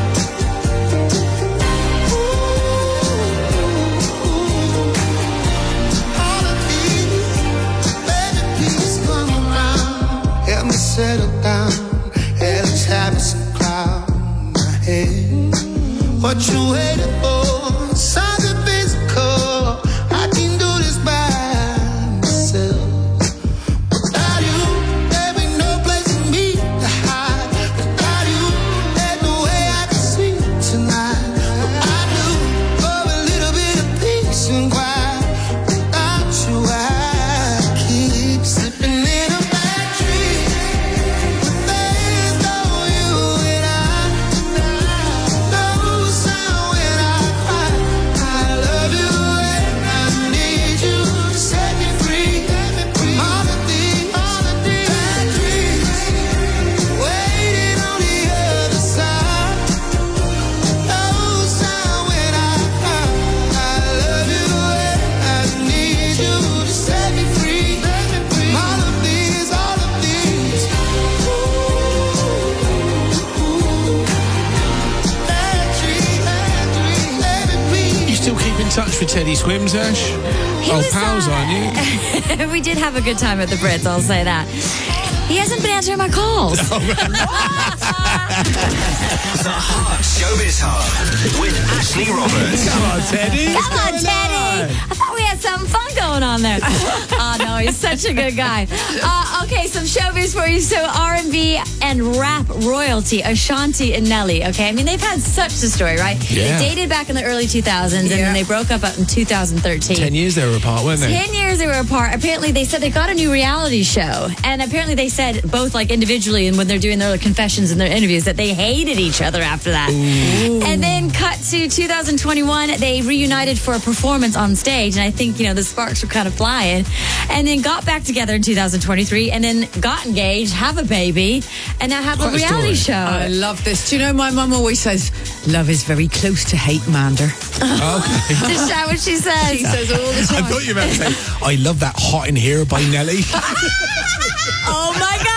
All of these, baby, please come around. Help me settle down. Hell is having some cloud in my head. What you waiting for? Something physical. I can do this by myself. Without you, there ain't no place for me to hide. Without you, there's no way I can sleep tonight. What I do for a little bit of peace and quiet. Without you, I keep slipping in a bad dream. But there's no you and I. No sound when I cry. I love you and I need you to set me free from all of these, all of these bad dreams. Waiting on the other side. No sound when I cry. I love you and I need you to set me free from all of these, all of these. Bad dreams, bad dreams, baby, please. You still keep in touch with Teddy Swims, Ash? He Oh, was, pals, uh, aren't you? We did have a good time at the Brits, I'll say that. He hasn't been answering my calls. The Hot Showbiz Hub with Ashley Roberts. Come on, Teddy. Come on, Teddy. I thought we had some fun going on there. Oh, no, he's such a good guy. Uh, okay, some showbiz for you. So R and B and rap royalty, Ashanti and Nelly. Okay, I mean, they've had such a story, right? Yeah. They dated back in the early two thousands, and then they broke up in two thousand thirteen. Ten years they were apart, weren't they? Ten years they were apart. Apparently, they said they got a new reality show. And apparently, they said both like individually and when they're doing their confessions and their interviews that they hated each other after that. Ooh. And then cut to two thousand twenty-one, they reunited for a performance on stage. And I think, you know, the sparks were kind of flying. And then got back together in two thousand twenty-three and then got engaged, have a baby, and now have Quite a reality story. show. I love this. Do you know, my mum always says, love is very close to hate, Mander. Okay. Is that what she says? She says all the time. I thought you were about to say, I love that Hot in Here by Nelly. Oh my God!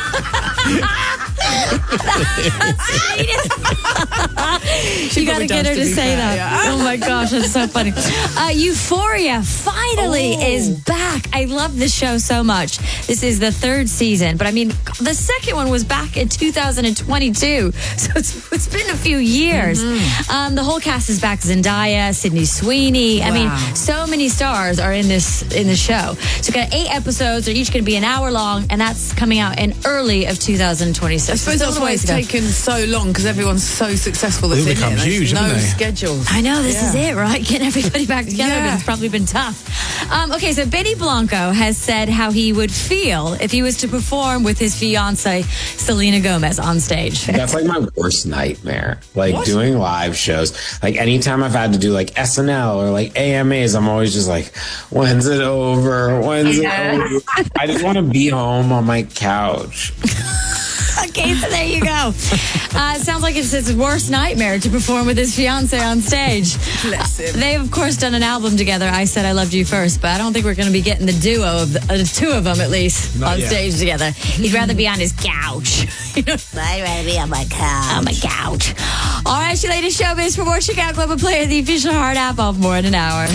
You got to get her to, to say fair, that. Yeah. Oh my gosh, that's so funny. Uh, Euphoria finally oh. is back. back. I love this show so much. This is the third season, but I mean, the second one was back in two thousand twenty-two, so it's, it's been a few years. Mm-hmm. Um, the whole cast is back. Zendaya, Sydney Sweeney. Wow. I mean, so many stars are in this in the show. So we've got eight episodes. They're each going to be an hour long, and that's coming out in early of two thousand twenty-six. I suppose that's why it's taken so long, because everyone's so successful that's They've in become it. huge, no haven't they? schedules. I know, this Yeah. is it, right? Getting everybody back together, Yeah. but it's probably been tough. Um, okay, so Benny Blanco has said how he would feel if he was to perform with his fiancée, Selena Gomez, on stage. That's like my worst nightmare. Like What? doing live shows. Like anytime I've had to do like S N L or like A M As, I'm always just like, when's it over? When's Yeah. it over? I just want to be home on my couch. Okay, so there you go. Uh, it sounds like it's his worst nightmare to perform with his fiancée on stage. Bless him. Uh, they've, of course, done an album together, I Said I Loved You First, but I don't think we're going to be getting the duo of the, uh, the two of them, at least, Not on yet. stage together. He'd rather be on his couch. You know? I'd rather be on my couch. On my couch. All right, your latest showbiz for more. Check out Global Player, the official Heart app, of more in an hour.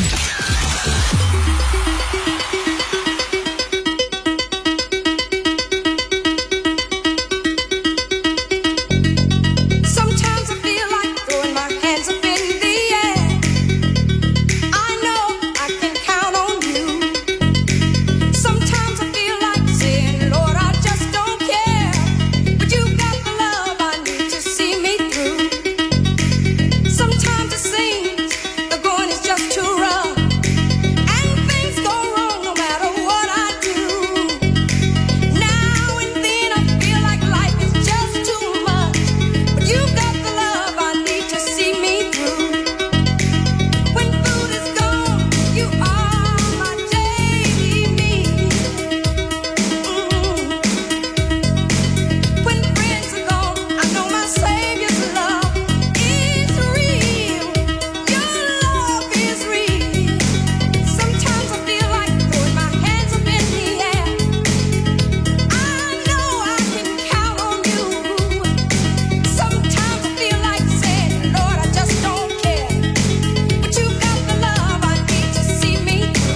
Sometimes I feel like throwing my hands up in the air. I know I can count on you. Sometimes I feel like saying, Lord, I just don't care. But you got the love I need to see me through. Sometimes it seems the going is just too rough. And things go wrong no matter what I do. Now and then I feel like life is just too much. But you got the love I need to see me through. When food is gone, you are my daily need. Mm. When friends are gone, I know my Savior's love is real. Your love is real. Sometimes I feel like throwing my hands up in the air. I know I can count on you. Sometimes I feel like saying, Lord, I just don't care. But you got the love I need to see me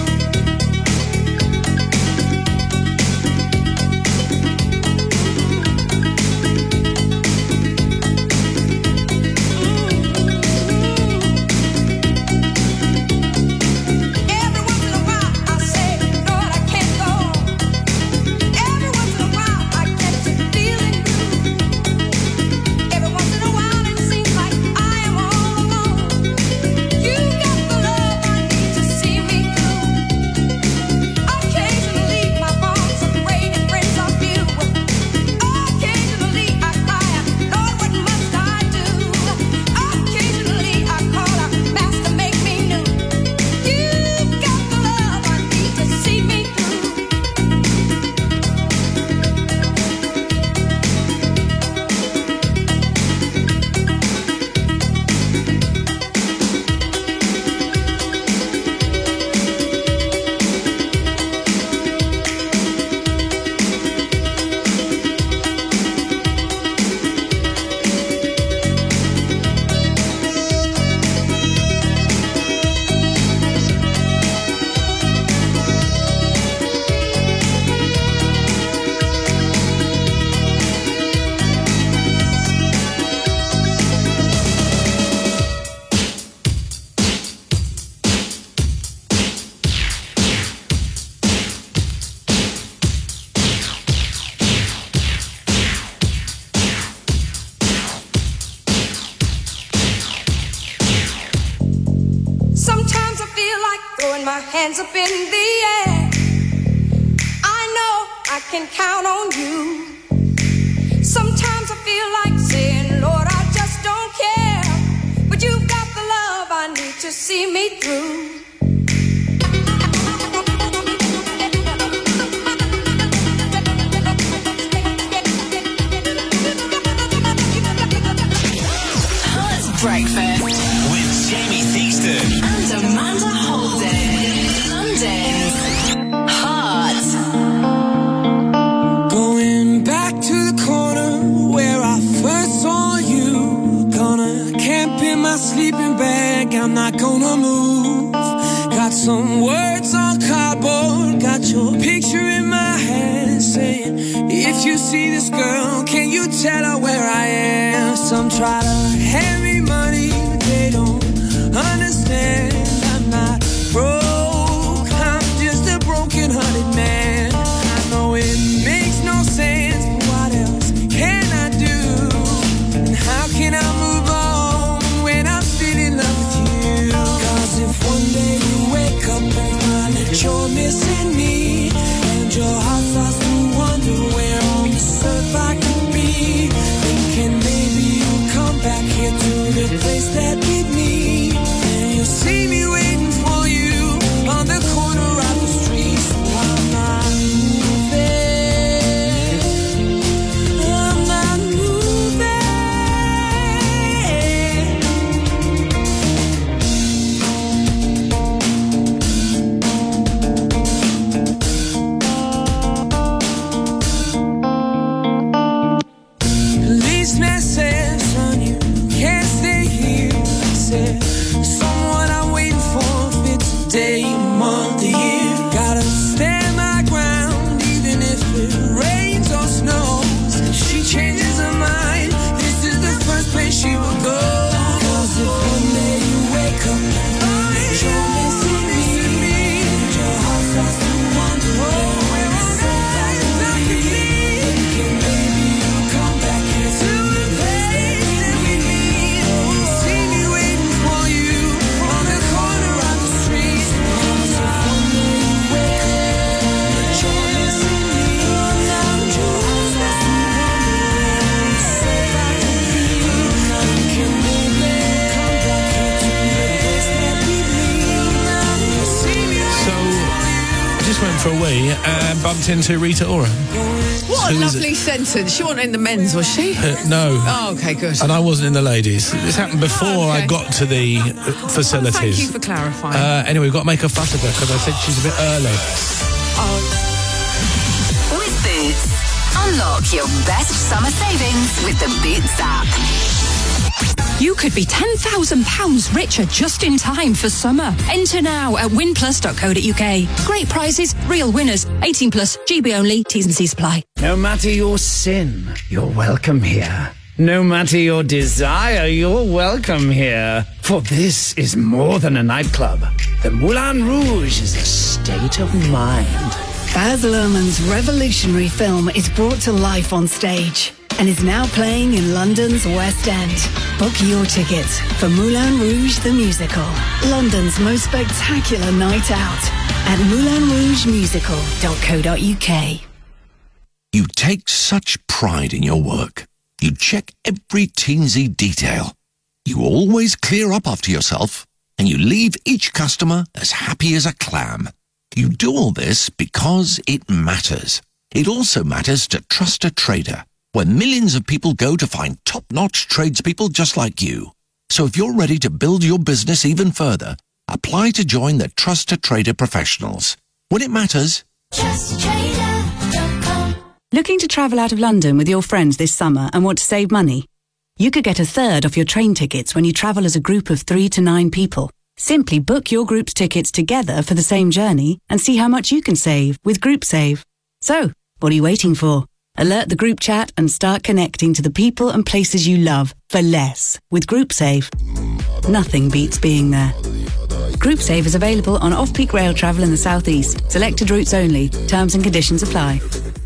Every once in a while I say, Lord, I can't go on. Every once in a while I get to feeling blue. Every once in a while it seems like I am all alone. You got the love I need to see me through. Occasionally my bones are great and friends are few. Occasionally I cry out, Lord, what must I do? Occasionally I call out, Master, make me new. You've got the love I need to see me through. Sometimes I feel like throwing my hands up in the air. I know I can count on you. Sometimes I feel like saying, Lord, I just don't care. But you've got the love I need to see me through. Heart Breakfast with Jamie Theakston and Amanda Holden. London's Heart. Going back to the corner where I first saw you. Gonna camp in my sleeping bag, I'm not gonna move. see this girl? Can you tell her where I am? Some try to hand me money, but they don't understand. I'm not broke, I'm just a broken-hearted man. I know it makes no sense, but what else can I do? And how can I move on when I'm still in love with you? Cause if one day you wake up and find that you're missing me, and your heart starts to wonder where on this earth I could be, thinking maybe you'll come back here to the place that beat me, and you'll see me waiting for you on the corner of the street. So I'm not moving, I'm not moving. Policeman said, son, you can't stay here. I said, someone I'm waiting for, if it's a day, a month, a year. Gotta stand my ground, even if it rains or snows. If she changes her mind, this is the first place she will go. Cause if one day you wake up and find that you're missing me, and your heart starts to wonder where on earth I could be, thinking maybe you'll come back here to the place that we meet. You'll see me waiting for you on the corner of the street. Cause if one day you wake up and you're missing me, and your heart starts to wonder where on earth I could be, thinking maybe you'll come back here to the place that we meet. You'll see me So, I just went for a wee and bumped into Rita Ora. What a Who is lovely sentence. She wasn't in the men's, was she? Uh, no. Oh, okay, good. And I wasn't in the ladies. This happened before I Okay. got to the uh, facilities. Thank you for clarifying. Uh, anyway, we've got to make a fuss of her because I said she's a bit early. With Boots, unlock your best summer savings with the Boots app. You could be ten thousand pounds richer just in time for summer. Enter now at win plus dot co dot uk. Great prizes, real winners. eighteen plus, G B only, T's and C's apply. No matter your sin, you're welcome here. No matter your desire, you're welcome here. For this is more than a nightclub. The Moulin Rouge is a state of mind. Baz Luhrmann's revolutionary film is brought to life on stage and is now playing in London's West End. Book your tickets for Moulin Rouge the Musical, London's most spectacular night out at moulin rouge musical dot co dot uk. You take such pride in your work. You check every teensy detail. You always clear up after yourself, and you leave each customer as happy as a clam. You do all this because it matters. It also matters to Trust a Trader, where millions of people go to find top-notch tradespeople just like you. So if you're ready to build your business even further, apply to join the Trust a Trader professionals. When it matters, trust trader dot com. Looking to travel out of London with your friends this summer and want to save money? You could get a third off your train tickets when you travel as a group of three to nine people. Simply book your group's tickets together for the same journey and see how much you can save with GroupSave. So, what are you waiting for? Alert the group chat and start connecting to the people and places you love for less with GroupSave. Nothing beats being there. GroupSave is available on off-peak rail travel in the southeast. Selected routes only. Terms and conditions apply.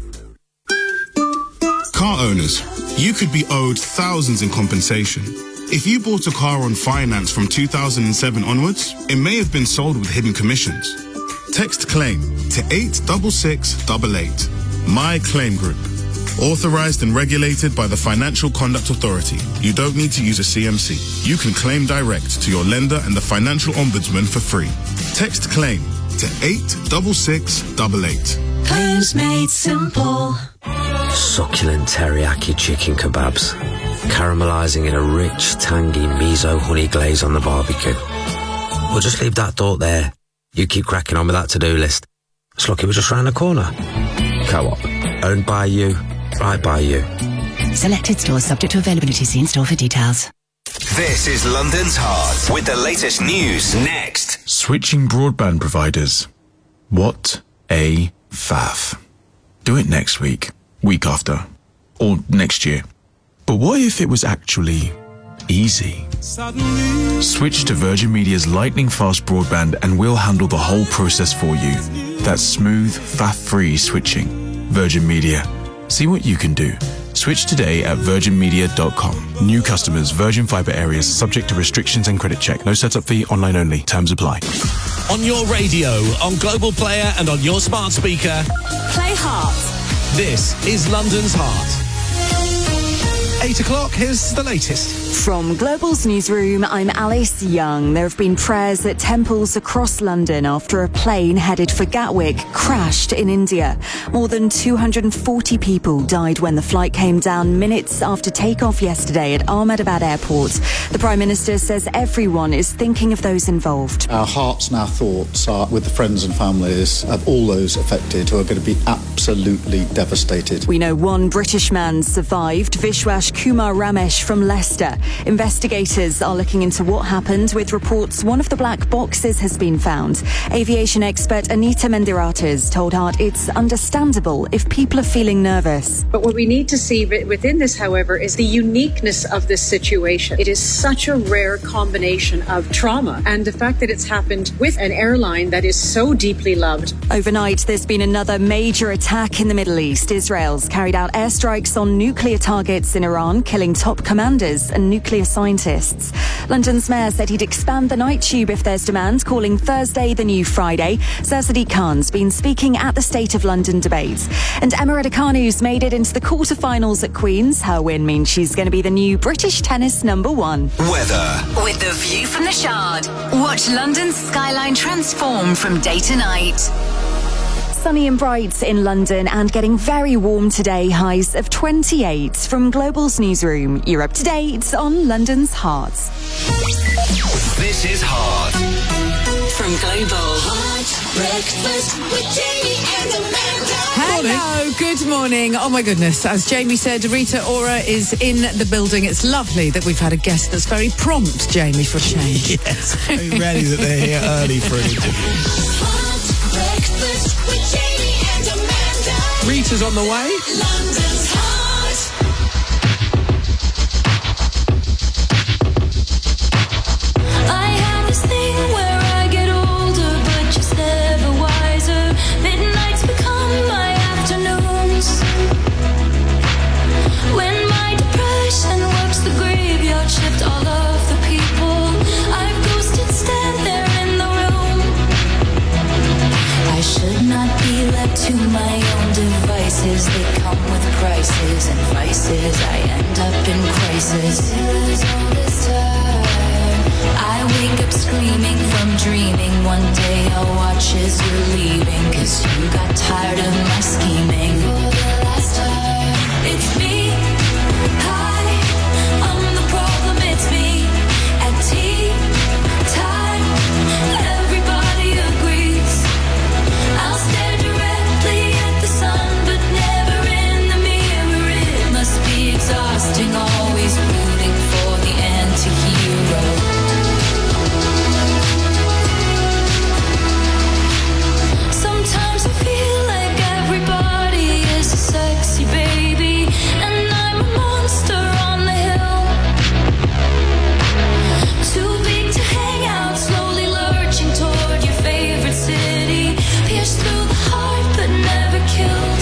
Car owners, you could be owed thousands in compensation. If you bought a car on finance from two thousand seven onwards, it may have been sold with hidden commissions. Text CLAIM to eight six six eight eight. My Claim Group. Authorized and regulated by the Financial Conduct Authority. You don't need to use a C M C. You can claim direct to your lender and the Financial Ombudsman for free. Text CLAIM to eight six six eight eight. Claims made simple. Succulent teriyaki chicken kebabs, caramelizing in a rich, tangy miso honey glaze on the barbecue. We'll just leave that thought there. You keep cracking on with that to-do list. It's lucky we're just round the corner. Co-op, owned by you, right by you. Selected stores subject to availability. See in-store for details. This is London's Heart with the latest news next. Switching broadband providers. What a faff. Do it next week. Week after. or next year. But what if it was actually easy? Switch to Virgin Media's lightning-fast broadband and we'll handle the whole process for you. That's smooth, faff-free switching. Virgin Media. See what you can do. Switch today at virgin media dot com. New customers, Virgin Fibre areas, subject to restrictions and credit check. No setup fee, online only. Terms apply. On your radio, on Global Player and on your smart speaker. Play Heart. This is London's Heart. Eight o'clock, here's the latest. From Global's newsroom, I'm Alice Young. There have been prayers at temples across London after a plane headed for Gatwick crashed in India. More than two hundred forty people died when the flight came down minutes after takeoff yesterday at Ahmedabad Airport. The Prime Minister says everyone is thinking of those involved. Our hearts and our thoughts are with the friends and families of all those affected who are going to be absolutely devastated. We know one British man survived, Vishwash Kumar Ramesh from Leicester. Investigators are looking into what happened with reports one of the black boxes has been found. Aviation expert Anita Mendiratas told Heart it's understandable if people are feeling nervous. But what we need to see within this, however, is the uniqueness of this situation. It is such a rare combination of trauma and the fact that it's happened with an airline that is so deeply loved. Overnight, there's been another major attack in the Middle East. Israel's carried out airstrikes on nuclear targets in Iran, killing top commanders and nuclear scientists. London's mayor said he'd expand the night tube if there's demand, calling Thursday the new Friday. Sir Sadiq Khan's been speaking at the State of London debate. And Emma Raducanu's made it into the quarterfinals at Queen's. Her win means she's going to be the new British tennis number one. Weather. With the view from the Shard, watch London's skyline transform from day to night. Sunny and bright in London and getting very warm today, highs of twenty-eight. From Global's newsroom, you're up to date on London's Heart. This is Heart. From Global. Hot breakfast with Jamie and Amanda. Hello, good morning. Oh my goodness, as Jamie said, Rita Ora is in the building. It's lovely that we've had a guest that's very prompt, Jamie, for a change. Yes, very ready that they're here early for an interview. Hot breakfast with Jamie and Amanda. Rita's on the way. London's Heart. I have this thing where I get older, but just never wiser. Midnights become my afternoons. When my depression works the graveyard shift, all of the people I've ghosted stand there in the room. I should not be left to my own devices. They come with prices and vices. I end up in crisis. All this time I wake up screaming from dreaming. One day I'll watch as you're leaving, 'cause you got tired of my scheming. For the last time, it's me. Hi, I'm the problem, it's me. At tea time, everybody agrees. I'll stare directly at the sun, but never in the mirror. It must be exhausting, always rooting for the anti-hero. Sometimes I feel like everybody is a sexy baby, and I'm a monster on the hill. Too big to hang out, slowly lurching toward your favorite city. Pierced through the heart, but never killed.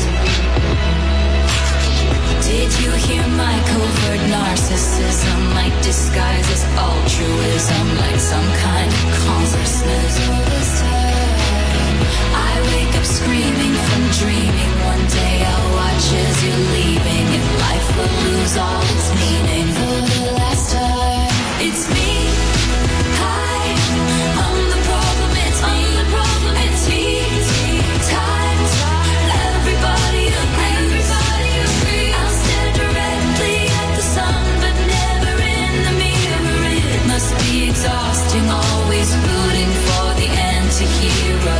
Did you hear my covert narcissism? Like disguise as altruism, like some kind of consciousness. All this time I wake up screaming from dreaming. One day I'll watch as you're leaving, and life will lose all its meaning. For the last time, it's me. Hi, I'm the problem, it's me. The problem, it's me. Time, everybody agrees. Everybody agrees. I'll stare directly at the sun, but never in the mirror. It must be exhausting, always rooting for the anti-hero.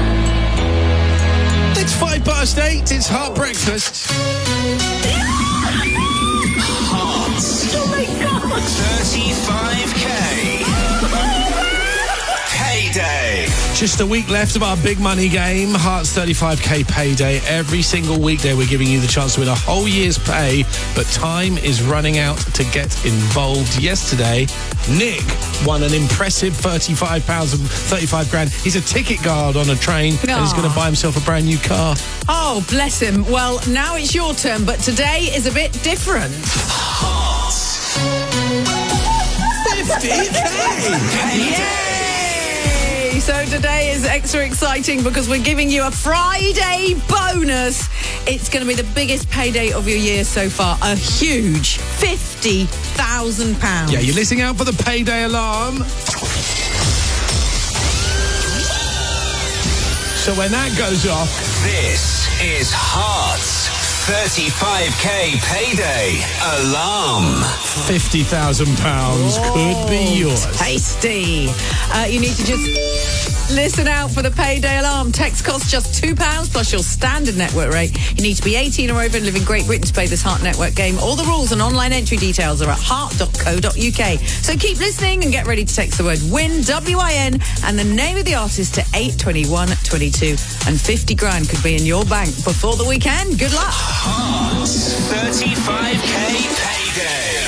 It's five past eight. It's Heart Breakfast. Heart. Oh my God. thirty-five K. Payday. Just a week left of our big money game, Hearts thirty-five K Payday. Every single weekday we're giving you the chance to win a whole year's pay, but time is running out to get involved. Yesterday, Nick won an impressive thirty-five pounds and thirty-five grand. He's a ticket guard on a train and he's going to buy himself a brand new car. Oh, bless him. Well, now it's your turn, but today is a bit different. Hearts. fifty K! Yay! So today is extra exciting because we're giving you a Friday bonus. It's going to be the biggest payday of your year so far. A huge fifty thousand pounds. Yeah, you're listening out for the payday alarm. So when that goes off... This is Hearts thirty-five K Payday Alarm. fifty thousand pounds could be yours. Tasty. Uh, you need to just listen out for the payday alarm. Text costs just two pounds plus your standard network rate. You need to be eighteen or over and live in Great Britain to play this Heart Network game. All the rules and online entry details are at heart dot co dot uk. So keep listening and get ready to text the word WIN, W I N, and the name of the artist to eight twenty-one twenty-two. And fifty grand could be in your bank before the weekend. Good luck. Hearts thirty-five K Payday.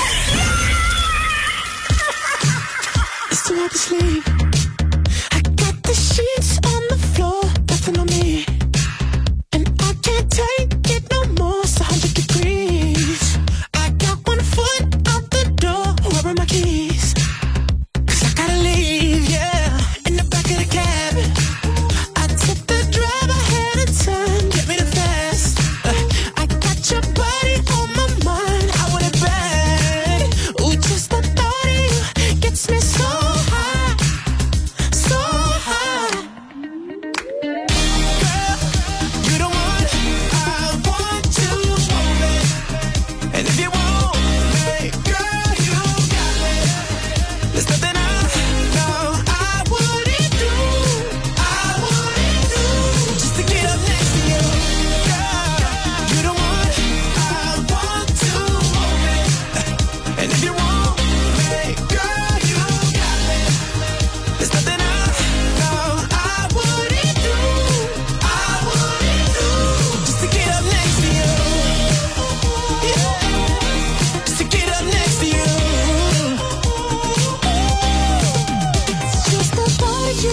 It's too hard to sleep. I got the sheets on the floor, nothing on me. And I can't take it no more, it's one hundred degrees. I got one foot out the door, where are my keys? Cause I gotta leave, yeah. In the back of the cab, I took the drive ahead of time, get me the fast. uh, I got your body on my mind, I want it bad. Ooh, just the thought of you gets me so high, so high. Girl, you the one I want to want it. And if you want me, girl, you got me. There's nothing I know I wouldn't do, I wouldn't do, just to get up next to you. Girl, you the one I want to want it. And if you want me, girl, you got me. There's nothing I know I wouldn't do, I wouldn't do, just to get up next to you. Yeah, just to get up next to you. Just the thought of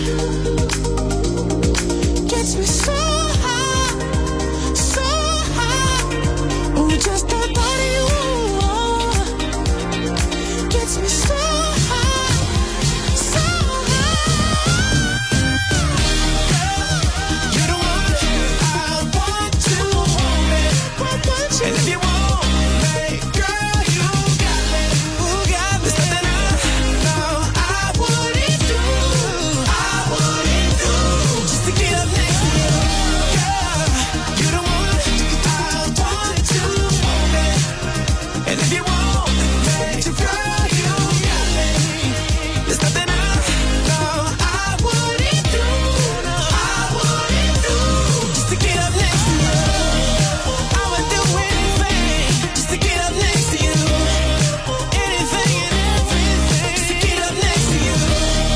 you gets me so high, so high. Ooh, just the thought of you gets me so high, so high. Girl, you're the one I want to want it. And if you want me, girl, you got me. Ooh, got me. There's nothing I know I wouldn't do, I wouldn't do, just to get up next to you. Girl, you're the one I want to want it. And if you want me, girl, you got me. There's nothing I know I wouldn't do, I wouldn't do, just to get up next to you. I would do anything just to get up next to you. Anything and everything just to get up next to you.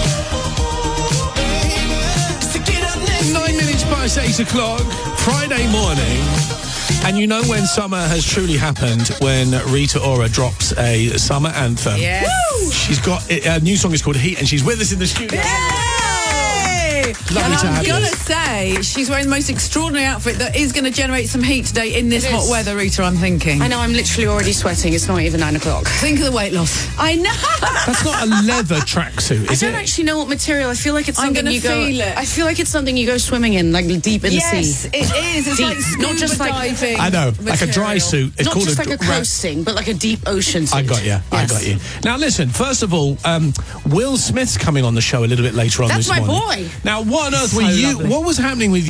Just to get up next to you. Nine minutes past eight o'clock, Friday morning. And you know when summer has truly happened when Rita Ora drops a summer anthem. Yes. Woo! She's got, a new song is called Heat, and she's with us in the studio. Yay! Lovely and to I'm have you. gonna say she's wearing the most extraordinary outfit that is going to generate some heat today in this It hot is. weather, Rita, I'm thinking. I know, I'm literally already sweating. It's not even nine o'clock. Think of the weight loss. I know. That's not a leather tracksuit, I is don't it? actually know what material. I feel like it's I'm something gonna you go. feel it. I feel like it's something you go swimming in, like deep in Yes, the sea. it is. It's Deep. like scuba Not just like- diving. I know, like a dry material. suit. It's Not called just a like a dr- ra- coasting, but like a deep ocean suit. I got you. I Yes. got you. Now listen. First of all, um, Will Smith's coming on the show a little bit later on That's this my morning. boy. Now, what on earth So were you? lovely. What was happening with